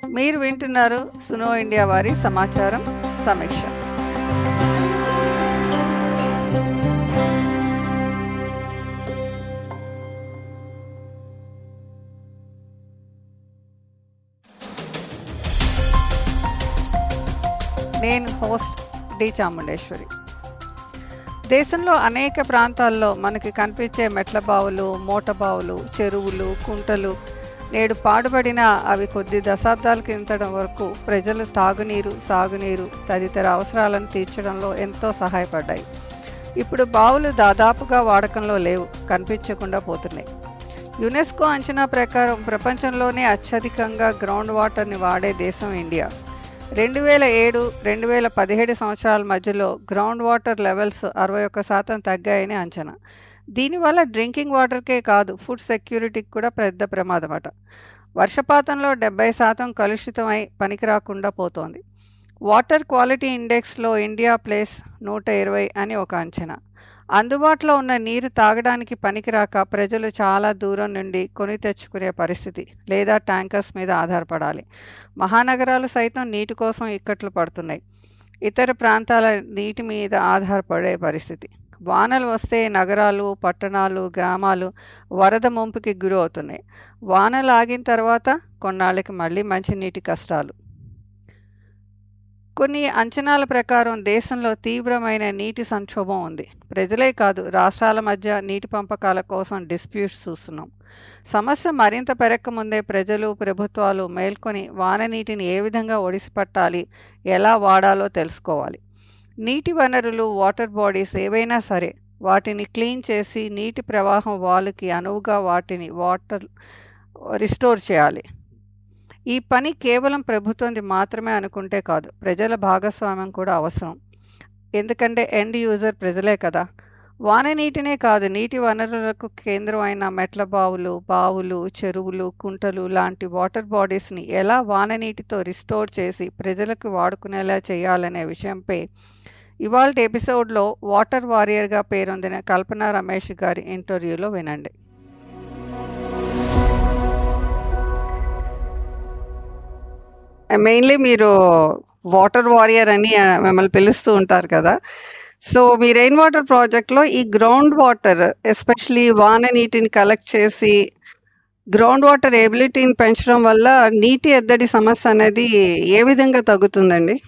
మీరు వింటున్నారు సునో ఇండియా వారి సమాచారం సమీక్ష. నేను హోస్ట్ డి చాముండేశ్వరి. దేశంలో అనేక ప్రాంతాల్లో మనకి కనిపించే మెట్ల బావులు, మూట బావులు, చెరువులు, కుంటలు నేడు పాడుబడిన అవి కొద్ది దశాబ్దాల కిందటం వరకు ప్రజలు తాగునీరు, సాగునీరు తదితర అవసరాలను తీర్చడంలో ఎంతో సహాయపడ్డాయి. ఇప్పుడు బావులు దాదాపుగా వాడకంలో లేవు, కనిపించకుండా పోతున్నాయి. యునెస్కో అంచనా ప్రకారం ప్రపంచంలోనే అత్యధికంగా గ్రౌండ్ వాటర్ని వాడే దేశం ఇండియా. 2007-2017 సంవత్సరాల మధ్యలో గ్రౌండ్ వాటర్ లెవెల్స్ 61% తగ్గాయని అంచనా. దీనివల్ల డ్రింకింగ్ వాటర్కే కాదు, ఫుడ్ సెక్యూరిటీకి కూడా పెద్ద ప్రమాదమట. వర్షపాతంలో 70% కలుషితమై పనికిరాకుండా పోతోంది. వాటర్ క్వాలిటీ ఇండెక్స్లో ఇండియా ప్లేస్ 120 అని ఒక అంచనా. అందుబాటులో ఉన్న నీరు తాగడానికి పనికిరాక ప్రజలు చాలా దూరం నుండి కొని తెచ్చుకునే పరిస్థితి, లేదా ట్యాంకర్స్ మీద ఆధారపడాలి. మహానగరాలు సైతం నీటి కోసం ఇక్కట్లు పడుతున్నాయి. ఇతర ప్రాంతాల నీటి మీద ఆధారపడే పరిస్థితి. వానలు వస్తే నగరాలు, పట్టణాలు, గ్రామాలు వరద ముంపుకి గురి అవుతున్నాయి. వానలు ఆగిన తర్వాత కొన్నాళ్ళకి మళ్ళీ మంచినీటి కష్టాలు. కొన్ని అంచనాల ప్రకారం దేశంలో తీవ్రమైన నీటి సంక్షోభం ఉంది. ప్రజలే కాదు, రాష్ట్రాల మధ్య నీటి పంపకాల కోసం డిస్ప్యూట్స్ చూస్తున్నాం. సమస్య మరింత పెరగకముందే ప్రజలు, ప్రభుత్వాలు మేల్కొని వాన నీటిని ఏ విధంగా ఒడిసిపట్టాలి, ఎలా వాడాలో తెలుసుకోవాలి. నీటి వనరులు, వాటర్ బాడీస్ ఏవైనా సరే వాటిని క్లీన్ చేసి నీటి ప్రవాహం వాలుకి అనువుగా వాటిని రిస్టోర్ చేయాలి. ఈ పని కేవలం ప్రభుత్వంది మాత్రమే అనుకుంటే కాదు, ప్రజల భాగస్వామ్యం కూడా అవసరం. ఎందుకంటే ఎండ్ యూజర్ ప్రజలే కదా. వాన నీటినే కాదు, నీటి వనరులకు కేంద్రం అయిన మెట్ల బావులు, చెరువులు, కుంటలు లాంటి వాటర్ బాడీస్ని ఎలా వాన నీటితో రిస్టోర్ చేసి ప్రజలకు వాడుకునేలా చేయాలనే విషయంపై ఇవాల్టి ఎపిసోడ్లో వాటర్ వారియర్గా పేరొందిన కల్పన రమేష్ గారి ఇంటర్వ్యూలో వినండి. మెయిన్లీ మీరు వాటర్ వారియర్ అని మిమ్మల్ని పిలుస్తూ ఉంటారు కదా. సో మీ రెయిన్ వాటర్ ప్రాజెక్ట్లో ఈ గ్రౌండ్ వాటర్, ఎస్పెషలీ వాన నీటిని కలెక్ట్ చేసి గ్రౌండ్ వాటర్ ఎబిలిటీని పెంచడం వల్ల నీటి ఎద్దడి సమస్య అనేది ఏ విధంగా తగ్గుతుందండి?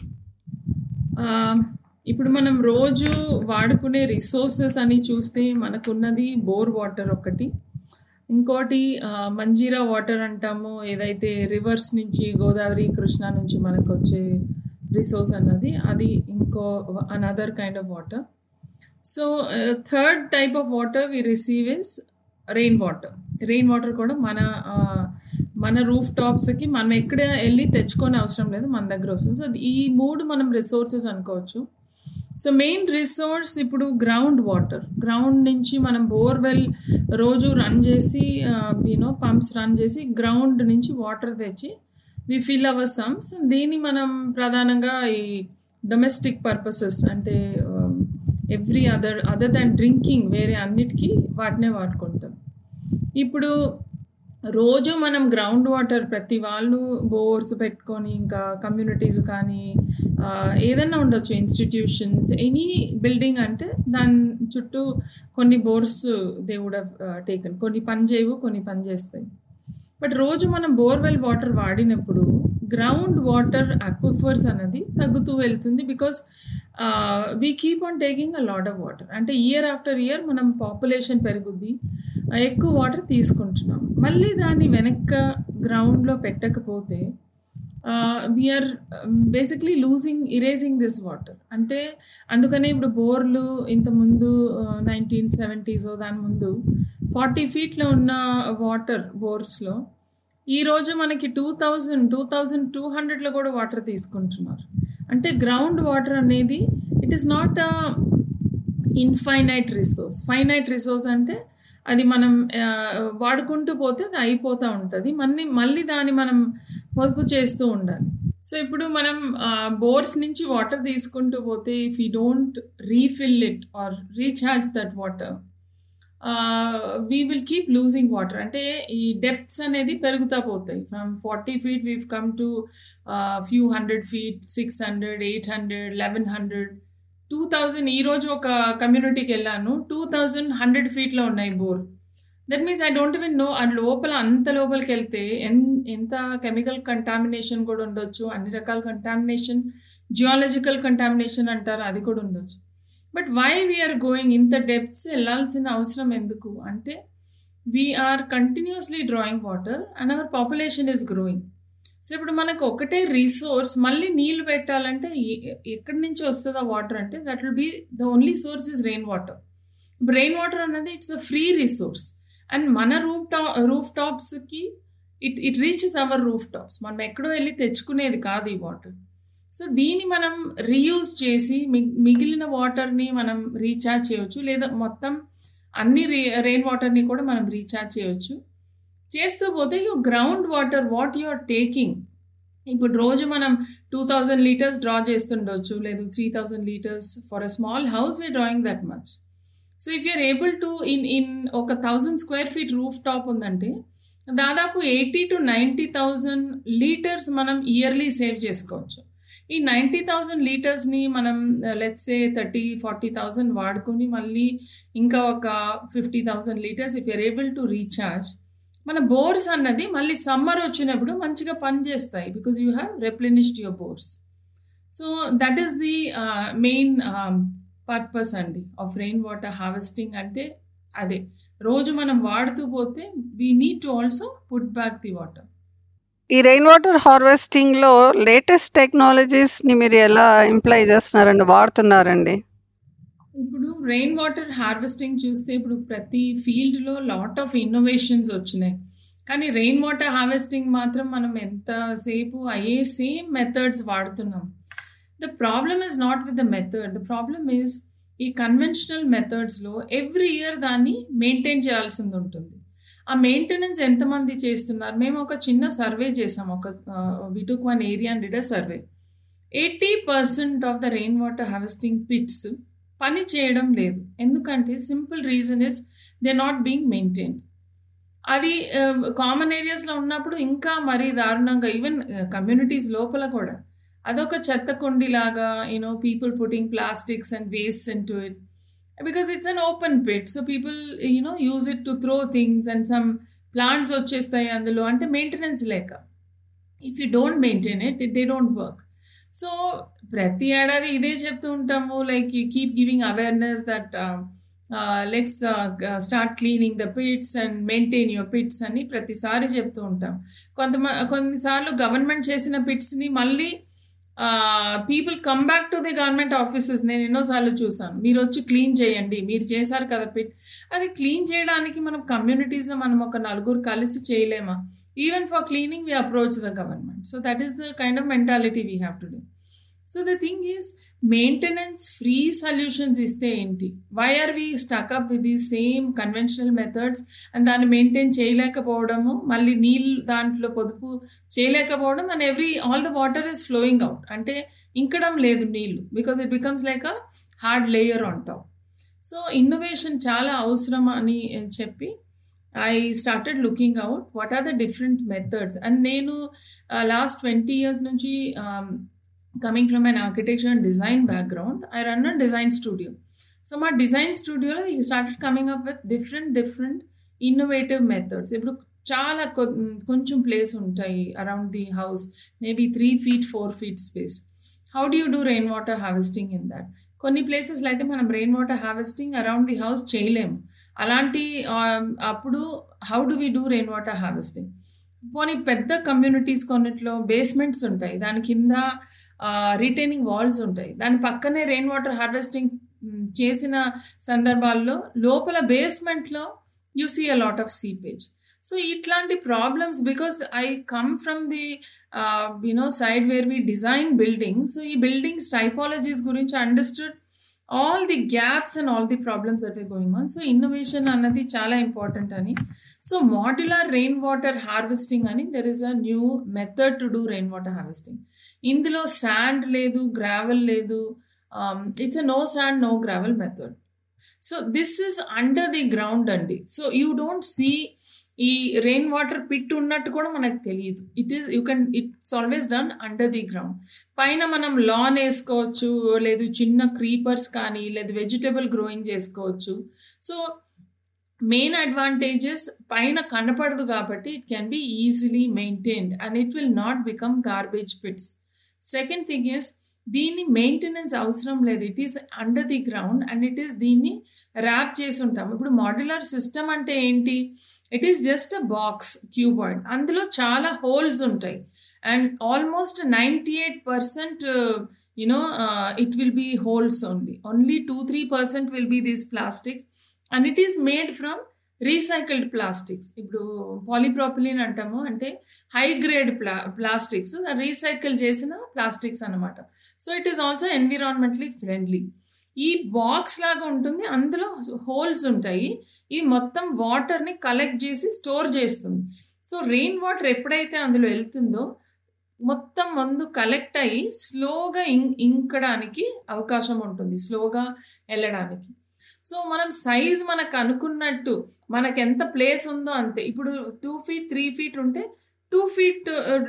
ఇప్పుడు మనం రోజు వాడుకునే రిసోర్సెస్ అని చూస్తే మనకున్నది బోర్ వాటర్ ఒకటి, ఇంకోటి మంజీరా వాటర్ అంటాము, ఏదైతే రివర్స్ నుంచి గోదావరి, కృష్ణా నుంచి మనకు వచ్చే రిసోర్స్ అన్నది, అది ఇంకో another kind of water. So third type of water we receive is rain water. Rain water కూడా మన రూఫ్ టాప్స్కి మనం ఎక్కడ వెళ్ళి తెచ్చుకొని అవసరం లేదు, మన దగ్గర వస్తుంది. సో ఈ మూడు మనం రిసోర్సెస్ అనుకోవచ్చు. సో మెయిన్ రిసోర్స్ ఇప్పుడు గ్రౌండ్ వాటర్. గ్రౌండ్ నుంచి మనం బోర్వెల్ రోజు రన్ చేసి పంప్స్ రన్ చేసి గ్రౌండ్ నుంచి వాటర్ తెచ్చి వి ఫిల్ అవర్ సమ్స్. దీన్ని మనం ప్రధానంగా ఈ డొమెస్టిక్ పర్పసెస్ అంటే ఎవ్రీ అదర్ దాన్ డ్రింకింగ్, వేరే అన్నిటికీ వాటినే వాడుకుంటాం. ఇప్పుడు రోజు మనం గ్రౌండ్ వాటర్ ప్రతి వాళ్ళు బోర్స్ పెట్టుకొని, ఇంకా కమ్యూనిటీస్ కానీ ఏదైనా ఉండొచ్చు, ఇన్స్టిట్యూషన్స్, ఎనీ బిల్డింగ్ అంటే దాని చుట్టూ కొన్ని bores they would have taken. కొన్ని పని చేయవు, కొన్ని పని చేస్తాయి. బట్ రోజు మనం బోర్వెల్ వాటర్ వాడినప్పుడు గ్రౌండ్ వాటర్ అక్విఫర్స్ అనేది తగ్గుతూ వెళ్తుంది. Because we keep on taking a lot of water. అంటే ఇయర్ ఆఫ్టర్ ఇయర్ మనం పాపులేషన్ పెరుగుద్ది, ఎక్కువ వాటర్ తీసుకుంటున్నాం. మళ్ళీ దాన్ని వెనక్క గ్రౌండ్లో పెట్టకపోతే we are basically erasing this water. అంటే అందుకనే ఇప్పుడు బోర్లు ఇంతకుముందు 1970s దాని ముందు 40 feet ఉన్న వాటర్ బోర్స్లో ఈరోజు మనకి 2200 కూడా వాటర్ తీసుకుంటున్నారు. అంటే గ్రౌండ్ వాటర్ అనేది it is not a infinite resource. Finite resource అంటే అది మనం వాడుకుంటూ పోతే అది అయిపోతూ ఉంటుంది, మళ్ళీ దాన్ని మనం పొదుపు చేస్తూ ఉండాలి. సో ఇప్పుడు మనం బోర్స్ నుంచి వాటర్ తీసుకుంటూ పోతే if you don't refill it or recharge that water, we will keep losing water. అంటే ఈ డెప్త్స్ అనేది పెరుగుతా పోతాయి. From 40 feet we've come to few 100 feet, 600, 800, 1100, 2000. ఈరోజు ఒక కమ్యూనిటీకి వెళ్ళాను, 2100 feetలో ఉన్నాయి బోర్. That means I don't even know ఆ లోపల, అంత లోపలికి వెళ్తే ఎంత కెమికల్ కంటామినేషన్ కూడా ఉండొచ్చు, అన్ని రకాల కంటామినేషన్, జియాలజికల్ కంటామినేషన్ అంటారు, అది కూడా ఉండొచ్చు. బట్ వై వీఆర్ గోయింగ్ ఇంత డెప్త్స్ వెళ్ళాల్సిన అవసరం ఎందుకు అంటే, we are continuously drawing water and our population is growing. So ఇప్పుడు మనకు ఒకటే రీసోర్స్, మళ్ళీ నీళ్లు పెట్టాలంటే ఎక్కడి నుంచి వస్తుందా వాటర్ అంటే, that will be the only source is rain water. Rain water అన్నది it's a free resource. And మన రూఫ్ టాప్స్కి it reaches our roof tops. మనం ఎక్కడో వెళ్ళి తెచ్చుకునేది కాదు ఈ వాటర్. సో దీన్ని మనం రీయూజ్ చేసి మిగిలిన వాటర్ని మనం రీఛార్జ్ చేయవచ్చు, లేదా మొత్తం అన్ని రెయిన్ వాటర్ని కూడా మనం రీఛార్జ్ చేయవచ్చు. చేస్తూ పోతే ground water what you are taking, ఇప్పుడు రోజు మనం 2000 liters డ్రా చేస్తుండొచ్చు, లేదు 3000 liters. For a small house we are drawing that much. So if you are able to in ఒక 1000 square feet రూఫ్ టాప్ ఉందంటే దాదాపు 80,000 to 90,000 liters మనం ఇయర్లీ సేవ్ చేసుకోవచ్చు. ఈ 90,000 లీటర్స్ని మనం లెట్స్ సే 30,000-40,000 వాడుకొని మళ్ళీ ఇంకా ఒక 50,000 liters if you are able to recharge, మన బోర్స్ అన్నది మళ్ళీ సమ్మర్ వచ్చినప్పుడు మంచిగా పనిచేస్తాయి, because you have replenished your bores. So that is the main purpose అండి ఆఫ్ రెయిన్ వాటర్ హార్వెస్టింగ్. అంటే అదే, రోజు మనం వాడుతూ పోతే we need to also put back the water. ఈ రెయిన్ వాటర్ హార్వెస్టింగ్లో లేటెస్ట్ టెక్నాలజీస్ని మీరు ఎలా ఇంప్లై చేస్తున్నారండి, వాడుతున్నారండి? ఇప్పుడు రెయిన్ వాటర్ హార్వెస్టింగ్ చూస్తే ఇప్పుడు ప్రతి ఫీల్డ్లో లాట్ ఆఫ్ ఇన్నోవేషన్స్ వచ్చినాయి. కానీ రెయిన్ వాటర్ హార్వెస్టింగ్ మాత్రం మనం ఎంతసేపు అయ్యే సేమ్ మెథడ్స్ వాడుతున్నాం. The problem is not with the method, the problem is ఈ కన్వెన్షనల్ మెథడ్స్లో ఎవ్రీ ఇయర్ దాన్ని మెయింటైన్ చేయాల్సింది ఉంటుంది. ఆ మెయింటెనెన్స్ ఎంతమంది చేస్తున్నారు? మేము ఒక చిన్న సర్వే చేసాం, we took one area and did a survey. 80% of the rain water harvesting pits పని చేయడం లేదు. ఎందుకంటే simple reason is they not being maintain. అది కామన్ ఏరియాస్లో ఉన్నప్పుడు ఇంకా మరీ దారుణంగా, ఈవెన్ కమ్యూనిటీస్ లోపల కూడా అదొక చెత్త కుండిలాగా, people putting plastics and waste into it, because it's an open pit, so people use it to throw things and some plants వచ్చేస్తాయి అందులో. అంటే మెయింటెనెన్స్ లేక, if you don't maintain it they don't work. So ప్రతి ఏడాది ఇదే చెప్తూ ఉంటాము, like you keep giving awareness that let's start cleaning the pits and maintain your pits అని ప్రతిసారి చెప్తూ ఉంటాం. కొన్నిసార్లు గవర్నమెంట్ చేసిన పిట్స్ని మళ్ళీ people come back to the government offices. నేను ఎన్నోసార్లు చూసాను, మీరు వచ్చి క్లీన్ చేయండి, మీరు చేశారు కదా పిట్. అది క్లీన్ చేయడానికి మనం కమ్యూనిటీస్లో మనం ఒక 4 కలిసి చేయలేమా? Even for cleaning we approach the government. So that is the kind of mentality we have to do. So the thing is, maintenance free solutions ఇస్తే ఏంటి? Why are we stuck up with the same conventional methods and దాన్ని maintain చేయలేకపోవడము, మళ్ళీ నీళ్ళు దాంట్లో పొదుపు చేయలేకపోవడం, and all the water is flowing out. అంటే ఇంకడం లేదు నీళ్ళు, because it becomes like a hard layer on top. So innovation చాలా అవసరం అని చెప్పి I started looking out what are the different methods. And నేను లాస్ట్ 20 years నుంచి coming from an architecture and design background, I run a design studio. So my design studio lo we started coming up with different innovative methods. Ippudu chaala koncham place untayi around the house, maybe 3 feet 4 feet space. How do you do rainwater harvesting in that? Konni places like manam rainwater harvesting around the house cheyalem. Alanti appudu how do we do rainwater harvesting? Poni pedda communities konnitlo basements untayi, dani kinda retaining walls ఉంటాయి, దాని పక్కనే rain water harvesting చేసిన సందర్భాల్లో లోపల బేస్మెంట్లో you see a lot of seepage. So ఇట్లాంటి problems, because I come from the side where we design building. So ఈ buildings typologies గురించి understood all the gaps and all the problems that are going on. So innovation అన్నది చాలా important అని. So modular rain water harvesting అని there is a new method to do rain water harvesting. ఇందులో sand లేదు, gravel లేదు, it's a no sand no gravel method. So this is under the ground అండి. So you don't see ఈ rain water pit ఉన్నట్టు కూడా మనకు తెలియదు. It's always done under the ground. పైన మనం లాన్ వేసుకోవచ్చు, లేదు చిన్న క్రీపర్స్ కానీ, లేదు వెజిటబుల్ గ్రోయింగ్ చేసుకోవచ్చు. సో మెయిన్ అడ్వాంటేజెస్ పైన కనపడదు కాబట్టి it can be easily maintained and it will not become garbage pits. Second thing is దీన్ని మెయింటెనెన్స్ అవసరం లేదు. It is under the ground and it is దీన్ని ర్యాప్ చేసి ఉంటాం. ఇప్పుడు మాడ్యులర్ సిస్టమ్ అంటే ఏంటి? It is just a box, cuboid. అందులో చాలా హోల్స్ ఉంటాయి and almost 98% it will be holes only 2-3% will be these plastics and it is made from recycled plastics. ఇప్పుడు పాలీప్రాపిలిన్ అంటాము, అంటే హై గ్రేడ్ ప్లాస్టిక్స్ రీసైకిల్ చేసిన plastics అనమాట. So it is also environmentally friendly. ఈ box లాగా ఉంటుంది, అందులో holes ఉంటాయి. ఇది మొత్తం వాటర్ని కలెక్ట్ చేసి స్టోర్ చేస్తుంది. సో రెయిన్ వాటర్ ఎప్పుడైతే అందులో వెళ్తుందో మొత్తం ముందు కలెక్ట్ అయ్యి స్లోగా ఇంకడానికి అవకాశం ఉంటుంది, స్లోగా వెళ్ళడానికి. సో మనం సైజ్ మనకు అనుకున్నట్టు మనకు ఎంత ప్లేస్ ఉందో అంతే. ఇప్పుడు 2 feet 3 feet ఉంటే 2 feet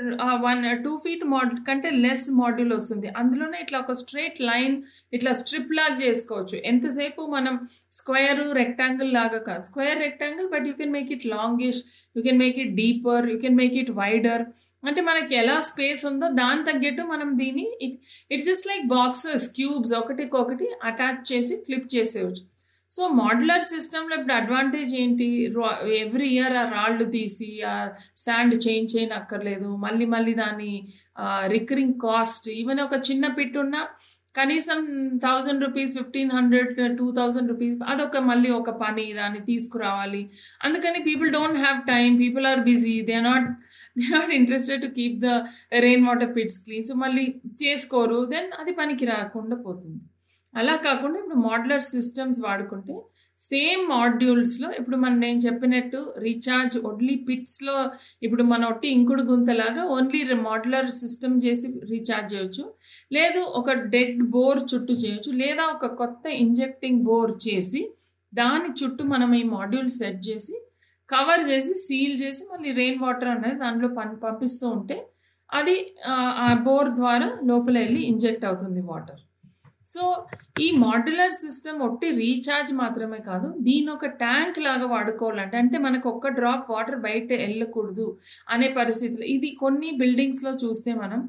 2 feet మోడల్ కంటే లెస్ మాడ్యూల్ వస్తుంది. అందులోనే ఇట్లా ఒక స్ట్రైట్ లైన్ ఇట్లా స్ట్రిప్ లాగా చేసుకోవచ్చు. ఎంతసేపు మనం స్క్వేర్ రెక్టాంగిల్ లాగా కాదు, square rectangle but you can make it longish, you can make it deeper, you can make it wider. అంటే మనకి ఎలా స్పేస్ ఉందో దాని తగ్గట్టు మనం దీన్ని it's just like boxes, cubes ఒకటికొకటి అటాచ్ చేసి క్లిప్ చేసేయచ్చు. సో మాడ్యులర్ సిస్టంలో ఇప్పుడు అడ్వాంటేజ్ ఏంటి? ఎవ్రీ ఇయర్ ఆ రాళ్ళు తీసి ఆ శాండ్ చేంజ్ చేయనక్కర్లేదు. మళ్ళీ దాని రికరింగ్ కాస్ట్, ఈవెన్ ఒక చిన్న పిట్ ఉన్నా కనీసం 1000 రూపీస్, 1500, 2000 రూపీస్, అదొక మళ్ళీ ఒక పని, దాన్ని తీసుకురావాలి. అందుకని people don't have time, people are busy, they are not interested to keep the rain water pits clean. So మళ్ళీ చేసుకోరు, దెన్ అది పనికి రాకుండా పోతుంది. అలా కాకుండా ఇప్పుడు మాడ్యులర్ సిస్టమ్స్ వాడుకుంటే సేమ్ మాడ్యూల్స్లో ఇప్పుడు నేను చెప్పినట్టు రీఛార్జ్ ఓన్లీ పిట్స్లో ఇప్పుడు మన ఒట్టి ఇంకుడు గుంతలాగా ఓన్లీ మాడ్యులర్ సిస్టమ్ చేసి రీఛార్జ్ చేయొచ్చు, లేదు ఒక డెడ్ బోర్ చుట్టూ చేయొచ్చు, లేదా ఒక కొత్త ఇంజెక్టింగ్ బోర్ చేసి దాని చుట్టూ మనం ఈ మాడ్యూల్ సెట్ చేసి కవర్ చేసి సీల్ చేసి మళ్ళీ రెయిన్ వాటర్ అనేది దాంట్లో పంపిస్తూ ఉంటే అది ఆ బోర్ ద్వారా లోపల వెళ్ళి ఇంజెక్ట్ అవుతుంది వాటర్. సో ఈ మాడ్యులర్ సిస్టమ్ ఒట్టి రీఛార్జ్ మాత్రమే కాదు, దీని ఒక ట్యాంక్ లాగా వాడుకోవాలంటే, అంటే మనకు ఒక్క డ్రాప్ వాటర్ బయట వెళ్ళకూడదు అనే పరిస్థితులు. ఇది కొన్ని బిల్డింగ్స్లో చూస్తే మనం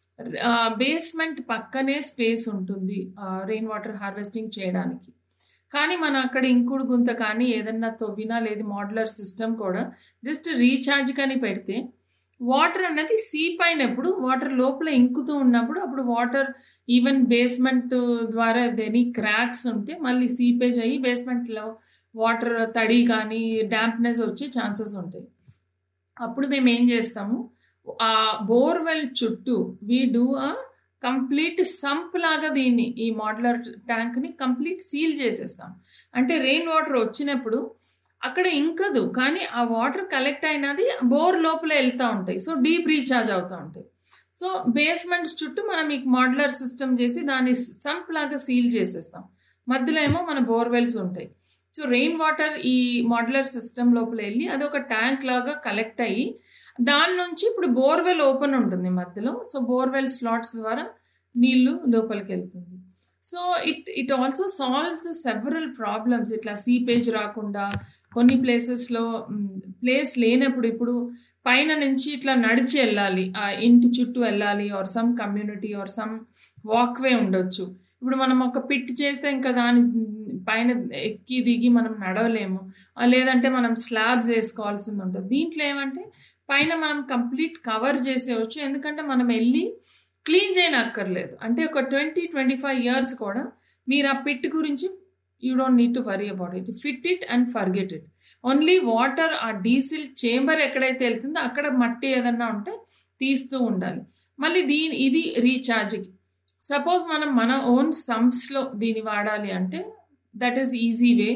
బేస్మెంట్ పక్కనే స్పేస్ ఉంటుంది రెయిన్ వాటర్ హార్వెస్టింగ్ చేయడానికి. కానీ మనం అక్కడ ఇంకుడు గుంత కానీ ఏదన్నా తవ్వినా లేదు మాడ్యులర్ సిస్టమ్ కూడా జస్ట్ రీఛార్జ్ కానీ పెడితే వాటర్ అనేది సీప్ అయినప్పుడు, వాటర్ లోపల ఇంకుతూ ఉన్నప్పుడు అప్పుడు వాటర్ ఈవెన్ బేస్మెంట్ ద్వారా ఎనీ క్రాక్స్ ఉంటే మళ్ళీ సీపేజ్ అయ్యి బేస్మెంట్లో వాటర్ తడి కానీ డాంప్నెస్ వచ్చే ఛాన్సెస్ ఉంటాయి. అప్పుడు మేము ఏం చేస్తాము, ఆ బోర్వెల్ చుట్టూ we do a complete sump లాగా దీన్ని ఈ మాడ్యులర్ ట్యాంక్ని కంప్లీట్ సీల్ చేసేస్తాం. అంటే రెయిన్ వాటర్ వచ్చినప్పుడు అక్కడ ఇంకదు, కానీ ఆ వాటర్ కలెక్ట్ అయినది బోర్ లోపల వెళ్తూ ఉంటాయి. సో డీప్ రీఛార్జ్ అవుతూ ఉంటాయి. సో బేస్మెంట్స్ చుట్టూ మనం ఈ మాడ్యులర్ సిస్టమ్ చేసి దాన్ని సంప్ లాగా సీల్ చేసేస్తాం. మధ్యలో ఏమో మన బోర్వెల్స్ ఉంటాయి. సో రెయిన్ వాటర్ ఈ మాడ్యులర్ సిస్టమ్ లోపల వెళ్ళి అది ఒక ట్యాంక్ లాగా కలెక్ట్ అయ్యి దాని నుంచి ఇప్పుడు బోర్వెల్ ఓపెన్ ఉంటుంది మధ్యలో. సో బోర్వెల్ స్లాట్స్ ద్వారా నీళ్లు లోపలికి వెళ్తుంది. So it also solves several problems. ఇట్లా సీపేజ్ రాకుండా కొన్ని ప్లేసెస్లో ప్లేస్ లేనప్పుడు ఇప్పుడు పైన నుంచి ఇట్లా నడిచి వెళ్ళాలి, ఆ ఇంటి చుట్టూ వెళ్ళాలి, or some community or some walkway ఉండొచ్చు. ఇప్పుడు మనం ఒక పిట్ చేస్తే ఇంకా దాని పైన ఎక్కి దిగి మనం నడవలేము, లేదంటే మనం స్లాబ్స్ వేసుకోవాల్సింది ఉంటుంది. దీంట్లో ఏమంటే పైన మనం కంప్లీట్ కవర్ చేసేవచ్చు, ఎందుకంటే మనం వెళ్ళి క్లీన్ చేయనక్కర్లేదు. అంటే ఒక 20-25 years కూడా మీరు ఆ పిట్ గురించి you don't need to worry about it. Fit it and forget it. Only water ఆ డీసిల్ చేంబర్ ఎక్కడైతే వెళ్తుందో అక్కడ మట్టి ఏదన్నా ఉంటే తీస్తూ ఉండాలి. మళ్ళీ ఇది రీఛార్జ్కి. సపోజ్ మనం మన ఓన్ సంప్స్లో దీన్ని వాడాలి అంటే that is easy way.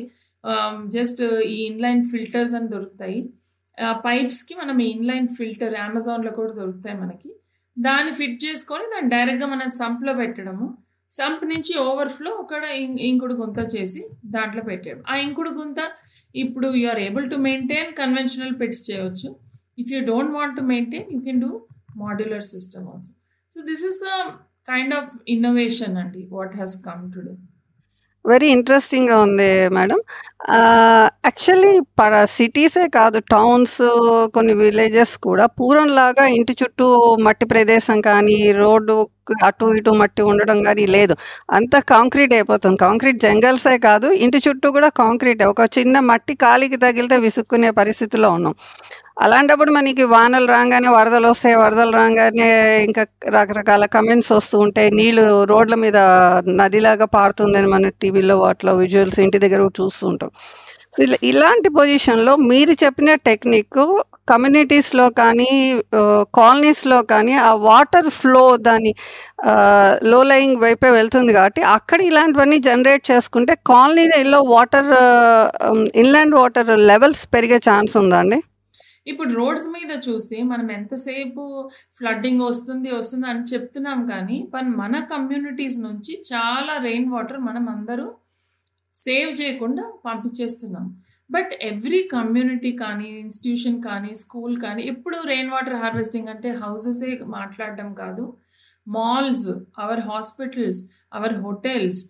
Just ఈ ఇన్లైన్ ఫిల్టర్స్ అని దొరుకుతాయి. పైప్స్కి మనం ఈ ఇన్లైన్ ఫిల్టర్ అమెజాన్లో కూడా దొరుకుతాయి మనకి. దాన్ని ఫిట్ చేసుకొని దాన్ని డైరెక్ట్గా మనం సంప్లో పెట్టడము. సంప్ నుంచి ఓవర్‌ఫ్లో అక్కడ ఇంకుడు గుంత చేసి దాంట్లో పెట్టేయడం. ఆ ఇంకుడు గుంత ఇప్పుడు you are able to maintain conventional pits చేయొచ్చు. If you don't want to maintain you can do modular system also. So this is a kind of innovation అండి what has come today. Very ఇంట్రెస్టింగ్గా ఉంది madam. Actually సిటీసే కాదు, towns, కొన్ని villages కూడా పూర్వంలాగా ఇంటి చుట్టూ మట్టి ప్రదేశం కానీ, రోడ్డు అటు ఇటు మట్టి ఉండడం కానీ లేదు. అంతా కాంక్రీట్ అయిపోతుంది. కాంక్రీట్ జంగల్సే కాదు, ఇంటి చుట్టూ కూడా కాంక్రీట్. ఒక చిన్న మట్టి కాలికి తగిలితే విసుక్కునే పరిస్థితిలో ఉన్నాం. అలాంటప్పుడు మనకి వానలు రాగానే వరదలు వస్తాయి, వరదలు రాగానే ఇంకా రకరకాల కమెంట్స్ వస్తూ ఉంటాయి. నీళ్లు రోడ్ల మీద నదిలాగా పారుతుందని మనం టీవీలో వాటిలో విజువల్స్ ఇంటి దగ్గర చూస్తూ ఉంటాం. సో ఇలాంటి పొజిషన్లో మీరు చెప్పిన టెక్నిక్ కమ్యూనిటీస్లో కానీ కాలనీస్లో కానీ ఆ వాటర్ ఫ్లో దాని లో లయింగ్ వైపే వెళ్తుంది కాబట్టి అక్కడ ఇలాంటివన్నీ జనరేట్ చేసుకుంటే కాలనీలో వాటర్ ఇన్లాండ్ వాటర్ లెవెల్స్ పెరిగే ఛాన్స్ ఉందండి. ఇప్పుడు రోడ్స్ మీద చూస్తే మనం ఎంతసేపు ఫ్లడ్డింగ్ వస్తుంది అని చెప్తున్నాం, కానీ మన కమ్యూనిటీస్ నుంచి చాలా రెయిన్ వాటర్ మనం అందరూ సేవ్ చేయకుండా పంపించేస్తున్నాం. బట్ ఎవ్రీ కమ్యూనిటీ కానీ, ఇన్స్టిట్యూషన్ కానీ, స్కూల్ కానీ ఎప్పుడు రెయిన్ వాటర్ హార్వెస్టింగ్ అంటే హౌసెసే మాట్లాడడం కాదు. Malls, our hospitals, our hotels,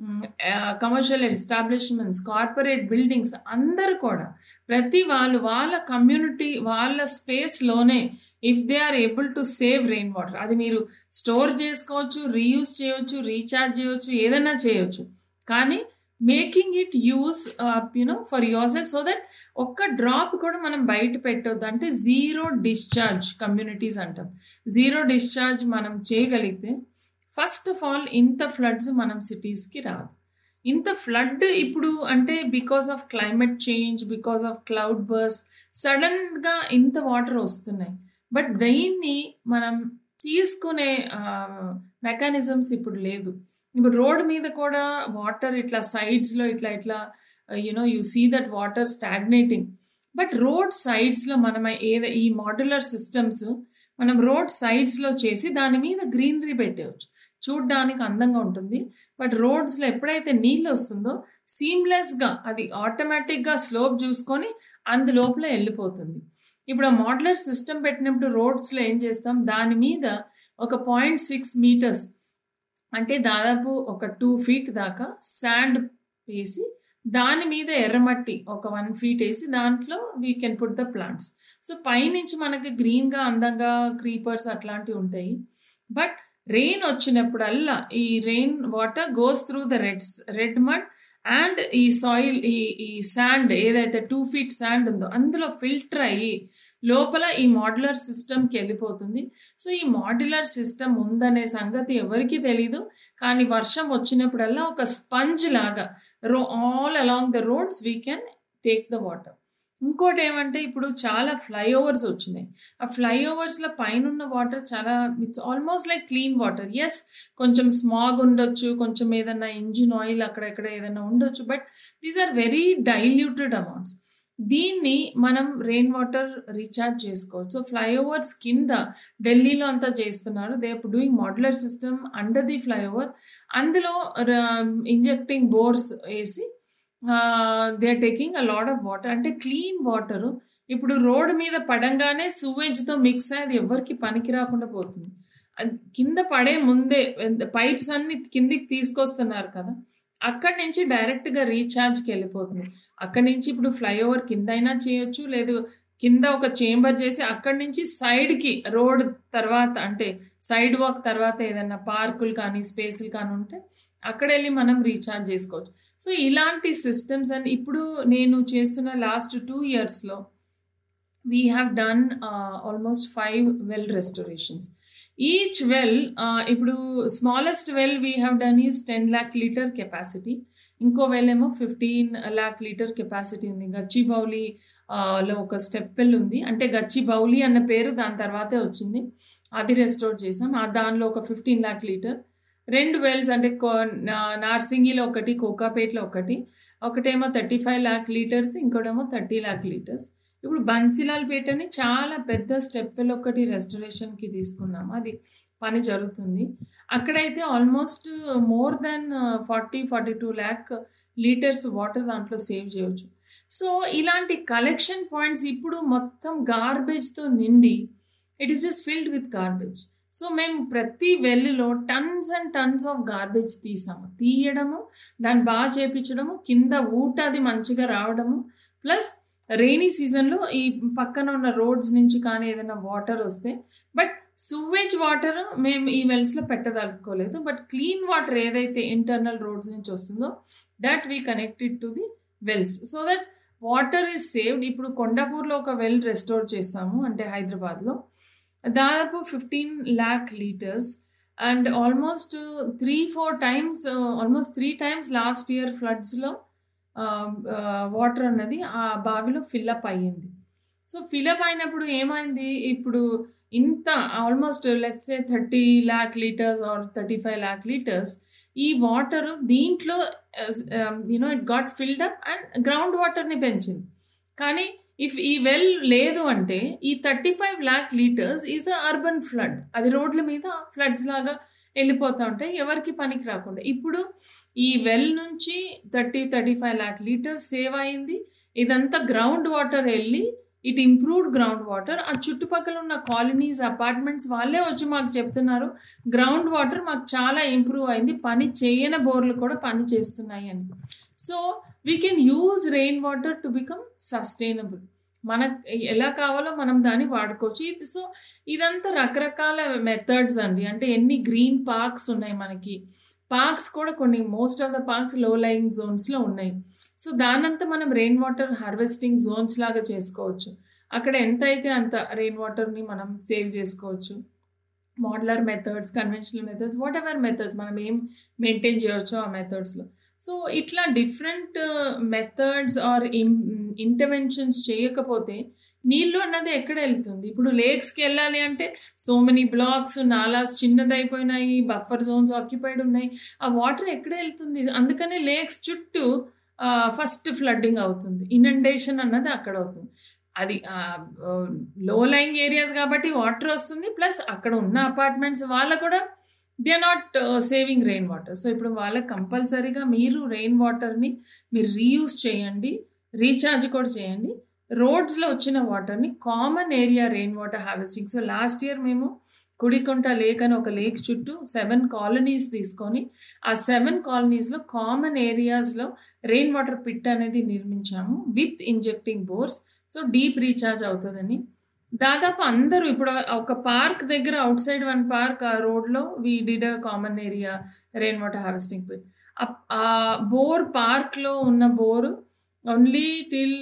commercial establishments, corporate buildings అందరు కూడా ప్రతి వాళ్ళ కమ్యూనిటీ వాళ్ళ స్పేస్లోనే if they are able to save rain water, అది మీరు స్టోర్ చేసుకోవచ్చు, రీయూజ్ చేయవచ్చు, రీఛార్జ్ చేయవచ్చు, ఏదైనా చేయవచ్చు. కానీ making it use for yourself so that ఒక్క డ్రాప్ కూడా మనం బయట పెట్టొద్దు. అంటే జీరో డిశ్చార్జ్ కమ్యూనిటీస్ అంటాం. జీరో డిశ్చార్జ్ మనం చేయగలిగితే ఫస్ట్ ఆఫ్ ఆల్ ఇంత ఫ్లడ్స్ మనం సిటీస్కి రాదు. ఇంత ఫ్లడ్ ఇప్పుడు అంటే because of climate change, because of cloud burst సడన్గా ఇంత వాటర్ వస్తున్నాయి. బట్ దీన్ని మనం తీసుకునే మెకానిజమ్స్ ఇప్పుడు లేదు. ఇప్పుడు రోడ్ మీద కూడా వాటర్ ఇట్లా సైడ్స్లో ఇట్లా you see that water stagnating. But road సైడ్స్లో మనం ఈ మాడ్యులర్ సిస్టమ్స్ మనం రోడ్ సైడ్స్లో చేసి దాని మీద గ్రీనరీ పెట్టవచ్చు, చూడ్డానికి అందంగా ఉంటుంది. బట్ రోడ్స్లో ఎప్పుడైతే నీళ్ళు వస్తుందో సీమ్లెస్గా అది ఆటోమేటిక్గా స్లోప్ చూసుకొని అందులోపల వెళ్ళిపోతుంది. ఇప్పుడు ఆ మాడ్యులర్ సిస్టమ్ పెట్టినప్పుడు రోడ్స్లో ఏం చేస్తాం, దాని మీద ఒక 0.6 meters అంటే దాదాపు ఒక 2 feet దాకా శాండ్ వేసి దాని మీద ఎర్రమట్టి ఒక 1 feet వేసి దాంట్లో we can put the plants. So పైనుంచి మనకి గ్రీన్గా అందంగా క్రీపర్స్ అట్లాంటివి ఉంటాయి. బట్ రెయిన్ వచ్చినప్పుడల్లా ఈ rain water goes through the red mud and ఈ సాయిల్ ఈ శాండ్ ఏదైతే 2 feet శాండ్ ఉందో అందులో ఫిల్టర్ అయ్యి లోపల ఈ మాడ్యులర్ సిస్టమ్కి వెళ్ళిపోతుంది. సో ఈ మాడ్యులర్ సిస్టమ్ ఉందనే సంగతి ఎవరికీ తెలీదు. కానీ వర్షం వచ్చినప్పుడల్లా ఒక స్పంజ్ లాగా all along the roads we can take the water. ఇంకోటి ఏమంటే ఇప్పుడు చాలా ఫ్లైఓవర్స్ వచ్చినాయి. ఆ ఫ్లైఓవర్స్లో పైన వాటర్ చాలా it's almost like clean water. Yes, కొంచెం స్మాగ్ ఉండొచ్చు, కొంచెం ఏదైనా ఇంజిన్ ఆయిల్ అక్కడెక్కడ ఏదైనా ఉండొచ్చు, but these are very diluted amounts. దీన్ని మనం రెయిన్ వాటర్ రీఛార్జ్ చేసుకోవచ్చు. సో ఫ్లైఓవర్స్ కింద ఢిల్లీలో అంతా చేస్తున్నారు. They are doing modular system under the flyover. అందులో ఇంజెక్టింగ్ బోర్స్ వేసి they are taking a lot of water. అంటే క్లీన్ వాటరు ఇప్పుడు రోడ్ మీద పడంగానే సూవేజ్తో మిక్స్ అయ్యి అది ఎవరికి పనికి రాకుండా పోతుంది. కింద పడే ముందే పైప్స్ అన్ని కిందికి తీసుకొస్తున్నారు కదా, అక్కడి నుంచి డైరెక్ట్గా రీఛార్జ్కి వెళ్ళిపోతుంది. అక్కడి నుంచి ఇప్పుడు ఫ్లైఓవర్ కింద అయినా చేయొచ్చు, లేదు కింద ఒక చేంబర్ చేసి అక్కడి నుంచి సైడ్కి రోడ్ తర్వాత అంటే సైడ్ వాక్ తర్వాత ఏదైనా పార్కులు కానీ స్పేసులు కానీ ఉంటే అక్కడ వెళ్ళి మనం రీఛార్జ్ చేసుకోవచ్చు. సో ఇలాంటి సిస్టమ్స్ అండ్ ఇప్పుడు నేను చేస్తున్న లాస్ట్ 2 yearsలో we have done almost 5 well restorations. Each well ఇప్పుడు smallest well we have done is 10 lakh liter capacity. ఇంకో వెల్ ఏమో 15 lakh liter కెపాసిటీ ఉంది. గచ్చిబౌలిలో ఒక స్టెప్ వెల్ ఉంది, అంటే గచ్చిబౌలి అన్న పేరు దాని తర్వాతే వచ్చింది, అది రెస్టోర్ చేసాం. దానిలో ఒక 15 lakh liter. 2 wells అంటే నార్సింగిలో ఒకటి, కోకాపేట్లో ఒకటేమో 35 lakh liters, ఇంకోటేమో 30 lakh liters. ఇప్పుడు బన్సీలాల్‌పేటని చాలా పెద్ద స్టెప్ వెల్ ఒకటి రెస్టరేషన్‌కి తీసుకున్నాము. అది పని జరుగుతుంది. అక్కడైతే almost more than 42 lakh litres water దాంట్లో సేవ్ చేయొచ్చు. సో, ఇలాంటి కలెక్షన్ పాయింట్స్ ఇప్పుడు మొత్తం గార్బేజ్‌తో నిండి it is just filled with garbage. So, మేము ప్రతి వెల్‌లో tons and tons of garbage తీసాము. తీయడము, దాన్ని బాగా చేపించడము, కింద ఊట అది మంచిగా రావడము, ప్లస్ రెయినీ సీజన్‌లో ఈ పక్కన ఉన్న రోడ్స్ నుంచి కానీ ఏదైనా వాటర్ వస్తే బట్ సూవేజ్ వాటర్ మేము ఈ వెల్స్‌లో పెట్టదలుచుకోలేదు. బట్ క్లీన్ వాటర్ ఏదైతే ఇంటర్నల్ రోడ్స్ నుంచి వస్తుందో that we connected to the wells. So that water is saved. ఇప్పుడు కొండాపూర్‌లో ఒక వెల్ రెస్టోర్ చేసాము, అంటే హైదరాబాద్‌లో. దాదాపు 15 lakh litres and almost 3-4 times almost 3 times last year ఫ్లడ్స్‌లో వాటర్ అన్నది ఆ బావిలో ఫిల్లప్ అయ్యింది. సో, ఫిల్లప్ అయినప్పుడు ఏమైంది, ఇప్పుడు ఇంత almost let's say 30 lakh litres or 35 lakh litres ఈ వాటర్ దీంట్లో it got filled up and ground వాటర్‌ని పెంచింది. కానీ ఇఫ్ ఈ వెల్ లేదు అంటే ఈ 35 lakh litres is a urban flood. అది రోడ్ల మీద ఫ్లడ్స్ లాగా వెళ్ళిపోతా ఉంటాయి, ఎవరికి పనికి రాకుండా. ఇప్పుడు ఈ వెల్ నుంచి 35 లాక్ లీటర్స్ సేవ్ అయింది. ఇదంతా గ్రౌండ్ వాటర్ వెళ్ళి ఇట్ ఇంప్రూవ్డ్ గ్రౌండ్ వాటర్. ఆ చుట్టుపక్కల ఉన్న కాలనీస్, అపార్ట్మెంట్స్ వాళ్ళే వచ్చి మాకు చెప్తున్నారు గ్రౌండ్ వాటర్ మాకు చాలా ఇంప్రూవ్ అయింది, పని చేయని బోర్లు కూడా పని చేస్తున్నాయి అని. So we can use rain water to become sustainable. మనకు ఎలా కావాలో మనం దాన్ని వాడుకోవచ్చు. సో ఇదంతా రకరకాల మెథడ్స్ అండి. అంటే ఎన్ని గ్రీన్ పార్క్స్ ఉన్నాయి మనకి. పార్క్స్ కూడా కొన్ని most of the parks low lying జోన్స్లో ఉన్నాయి. సో దానంతా మనం రెయిన్ వాటర్ హార్వెస్టింగ్ జోన్స్ లాగా చేసుకోవచ్చు. అక్కడ ఎంత అయితే అంత రెయిన్ వాటర్ని మనం సేవ్ చేసుకోవచ్చు. Modular methods, conventional methods, whatever methods మనం ఏం మెయింటైన్ చేయవచ్చో ఆ మెథడ్స్లో. సో ఇట్లా డిఫరెంట్ మెథడ్స్ ఆర్ ఇంటర్వెన్షన్స్ చేయకపోతే నీళ్ళు అన్నది ఎక్కడ వెళ్తుంది. ఇప్పుడు లేక్స్కి వెళ్ళాలి అంటే సో మెనీ బ్లాక్స్, నాలాస్ చిన్నదైపోయినాయి, బఫర్ జోన్స్ ఆక్యుపైడ్ ఉన్నాయి, ఆ వాటర్ ఎక్కడ వెళ్తుంది. అందుకనే లేక్స్ చుట్టూ ఫస్ట్ ఫ్లడ్డింగ్ అవుతుంది, ఇనండేషన్ అన్నది అక్కడ అవుతుంది. అది లో లయింగ్ ఏరియాస్ కాబట్టి వాటర్ వస్తుంది, ప్లస్ అక్కడ ఉన్న అపార్ట్మెంట్స్ వాళ్ళకు కూడా they are not saving rain water. So ఇప్పుడు వాళ్ళకి కంపల్సరీగా మీరు రెయిన్ వాటర్ని మీరు రీయూజ్ చేయండి, రీఛార్జ్ కూడా చేయండి. రోడ్స్లో వచ్చిన వాటర్ని common area rain water harvesting. So last year మేము కుడికొంట లేక్ అని ఒక లేక్ చుట్టూ 7 కాలనీస్ తీసుకొని ఆ 7 కాలనీస్లో కామన్ ఏరియాస్లో రెయిన్ వాటర్ పిట్ అనేది నిర్మించాము with injecting bores. So deep recharge అవుతుందని దాదాపు అందరూ ఇప్పుడు ఒక పార్క్ దగ్గర అవుట్ సైడ్ వన్ పార్క్ ఆ రోడ్లో we did a common area rain water harvesting pit. ఆ బోర్ పార్క్లో ఉన్న బోరు ఓన్లీ టిల్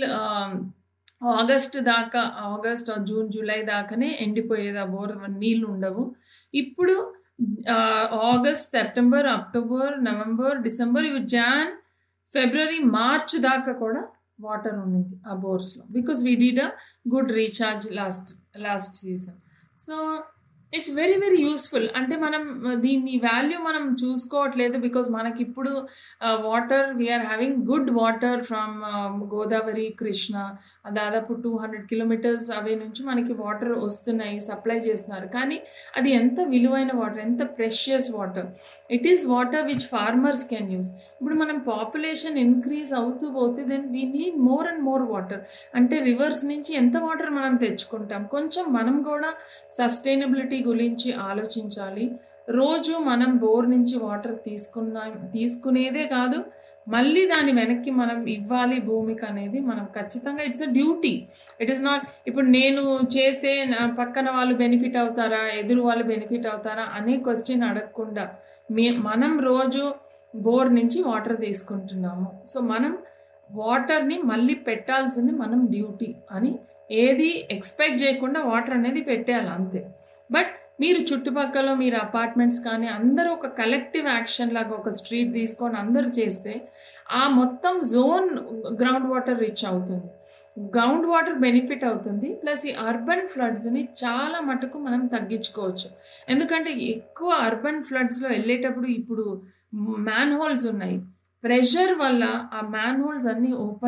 ఆగస్ట్ దాకా, ఆగస్ట్ జూన్ జూలై దాకానే ఎండిపోయేది ఆ బోర్, నీళ్ళు ఉండవు. ఇప్పుడు August, September, October, November, December, ఇవి జాన్, ఫిబ్రవరి, మార్చ్ దాకా కూడా వాటర్ ఉండింది ఆ బోర్స్లో, because we did a good recharge last season. So it's very very useful. అంటే మనం దీన్ని వాల్యూ మనం చూసుకోవట్లేదు, బికాజ్ మనకి ఇప్పుడు water we are having good water from Godavari, Krishna, దాదాపు 200 కిలోమీటర్స్ అవే నుంచి మనకి వాటర్ వస్తున్నాయి, సప్లై చేస్తున్నారు. కానీ అది ఎంత విలువైన వాటర్, ఎంత precious water. It is water which farmers can use. ఇప్పుడు మనం పాపులేషన్ ఇంక్రీజ్ అవుతూ పోతే then we need more and more water. అంటే రివర్స్ నుంచి ఎంత వాటర్ మనం తెచ్చుకుంటాం. కొంచెం మనం కూడా సస్టైనబిలిటీ గురించి ఆలోచించాలి. రోజు మనం బోర్ నుంచి వాటర్ తీసుకునేదే కాదు, మళ్ళీ దాని వెనక్కి మనం ఇవ్వాలి భూమికి అనేది మనం ఖచ్చితంగా it's a duty. It is not ఇప్పుడు నేను చేస్తే నా పక్కన వాళ్ళు బెనిఫిట్ అవుతారా, ఎదురు వాళ్ళు బెనిఫిట్ అవుతారా అనే క్వశ్చన్ అడగకుండా మనం రోజు బోర్ నుంచి వాటర్ తీసుకుంటున్నాము. సో మనం వాటర్ని మళ్ళీ పెట్టాల్సింది మనం డ్యూటీ అని ఏది ఎక్స్పెక్ట్ చేయకుండా వాటర్ అనేది పెట్టేయాలి అంతే. బట్ మీరు చుట్టుపక్కల మీరు అపార్ట్మెంట్స్ కానీ అందరూ ఒక కలెక్టివ్ యాక్షన్ లాగా ఒక స్ట్రీట్ తీసుకొని అందరూ చేస్తే ఆ మొత్తం జోన్ గ్రౌండ్ వాటర్ రీచ్ అవుతుంది, గ్రౌండ్ వాటర్ బెనిఫిట్ అవుతుంది. ప్లస్ ఈ అర్బన్ ఫ్లడ్స్ని చాలా మటుకు మనం తగ్గించుకోవచ్చు. ఎందుకంటే ఎక్కువ అర్బన్ ఫ్లడ్స్లో వెళ్ళేటప్పుడు ఇప్పుడు మ్యాన్ హోల్స్ ఉన్నాయి, ప్రెషర్ వల్ల ఆ మ్యాన్ హోల్స్ అన్నీ ఓపెన్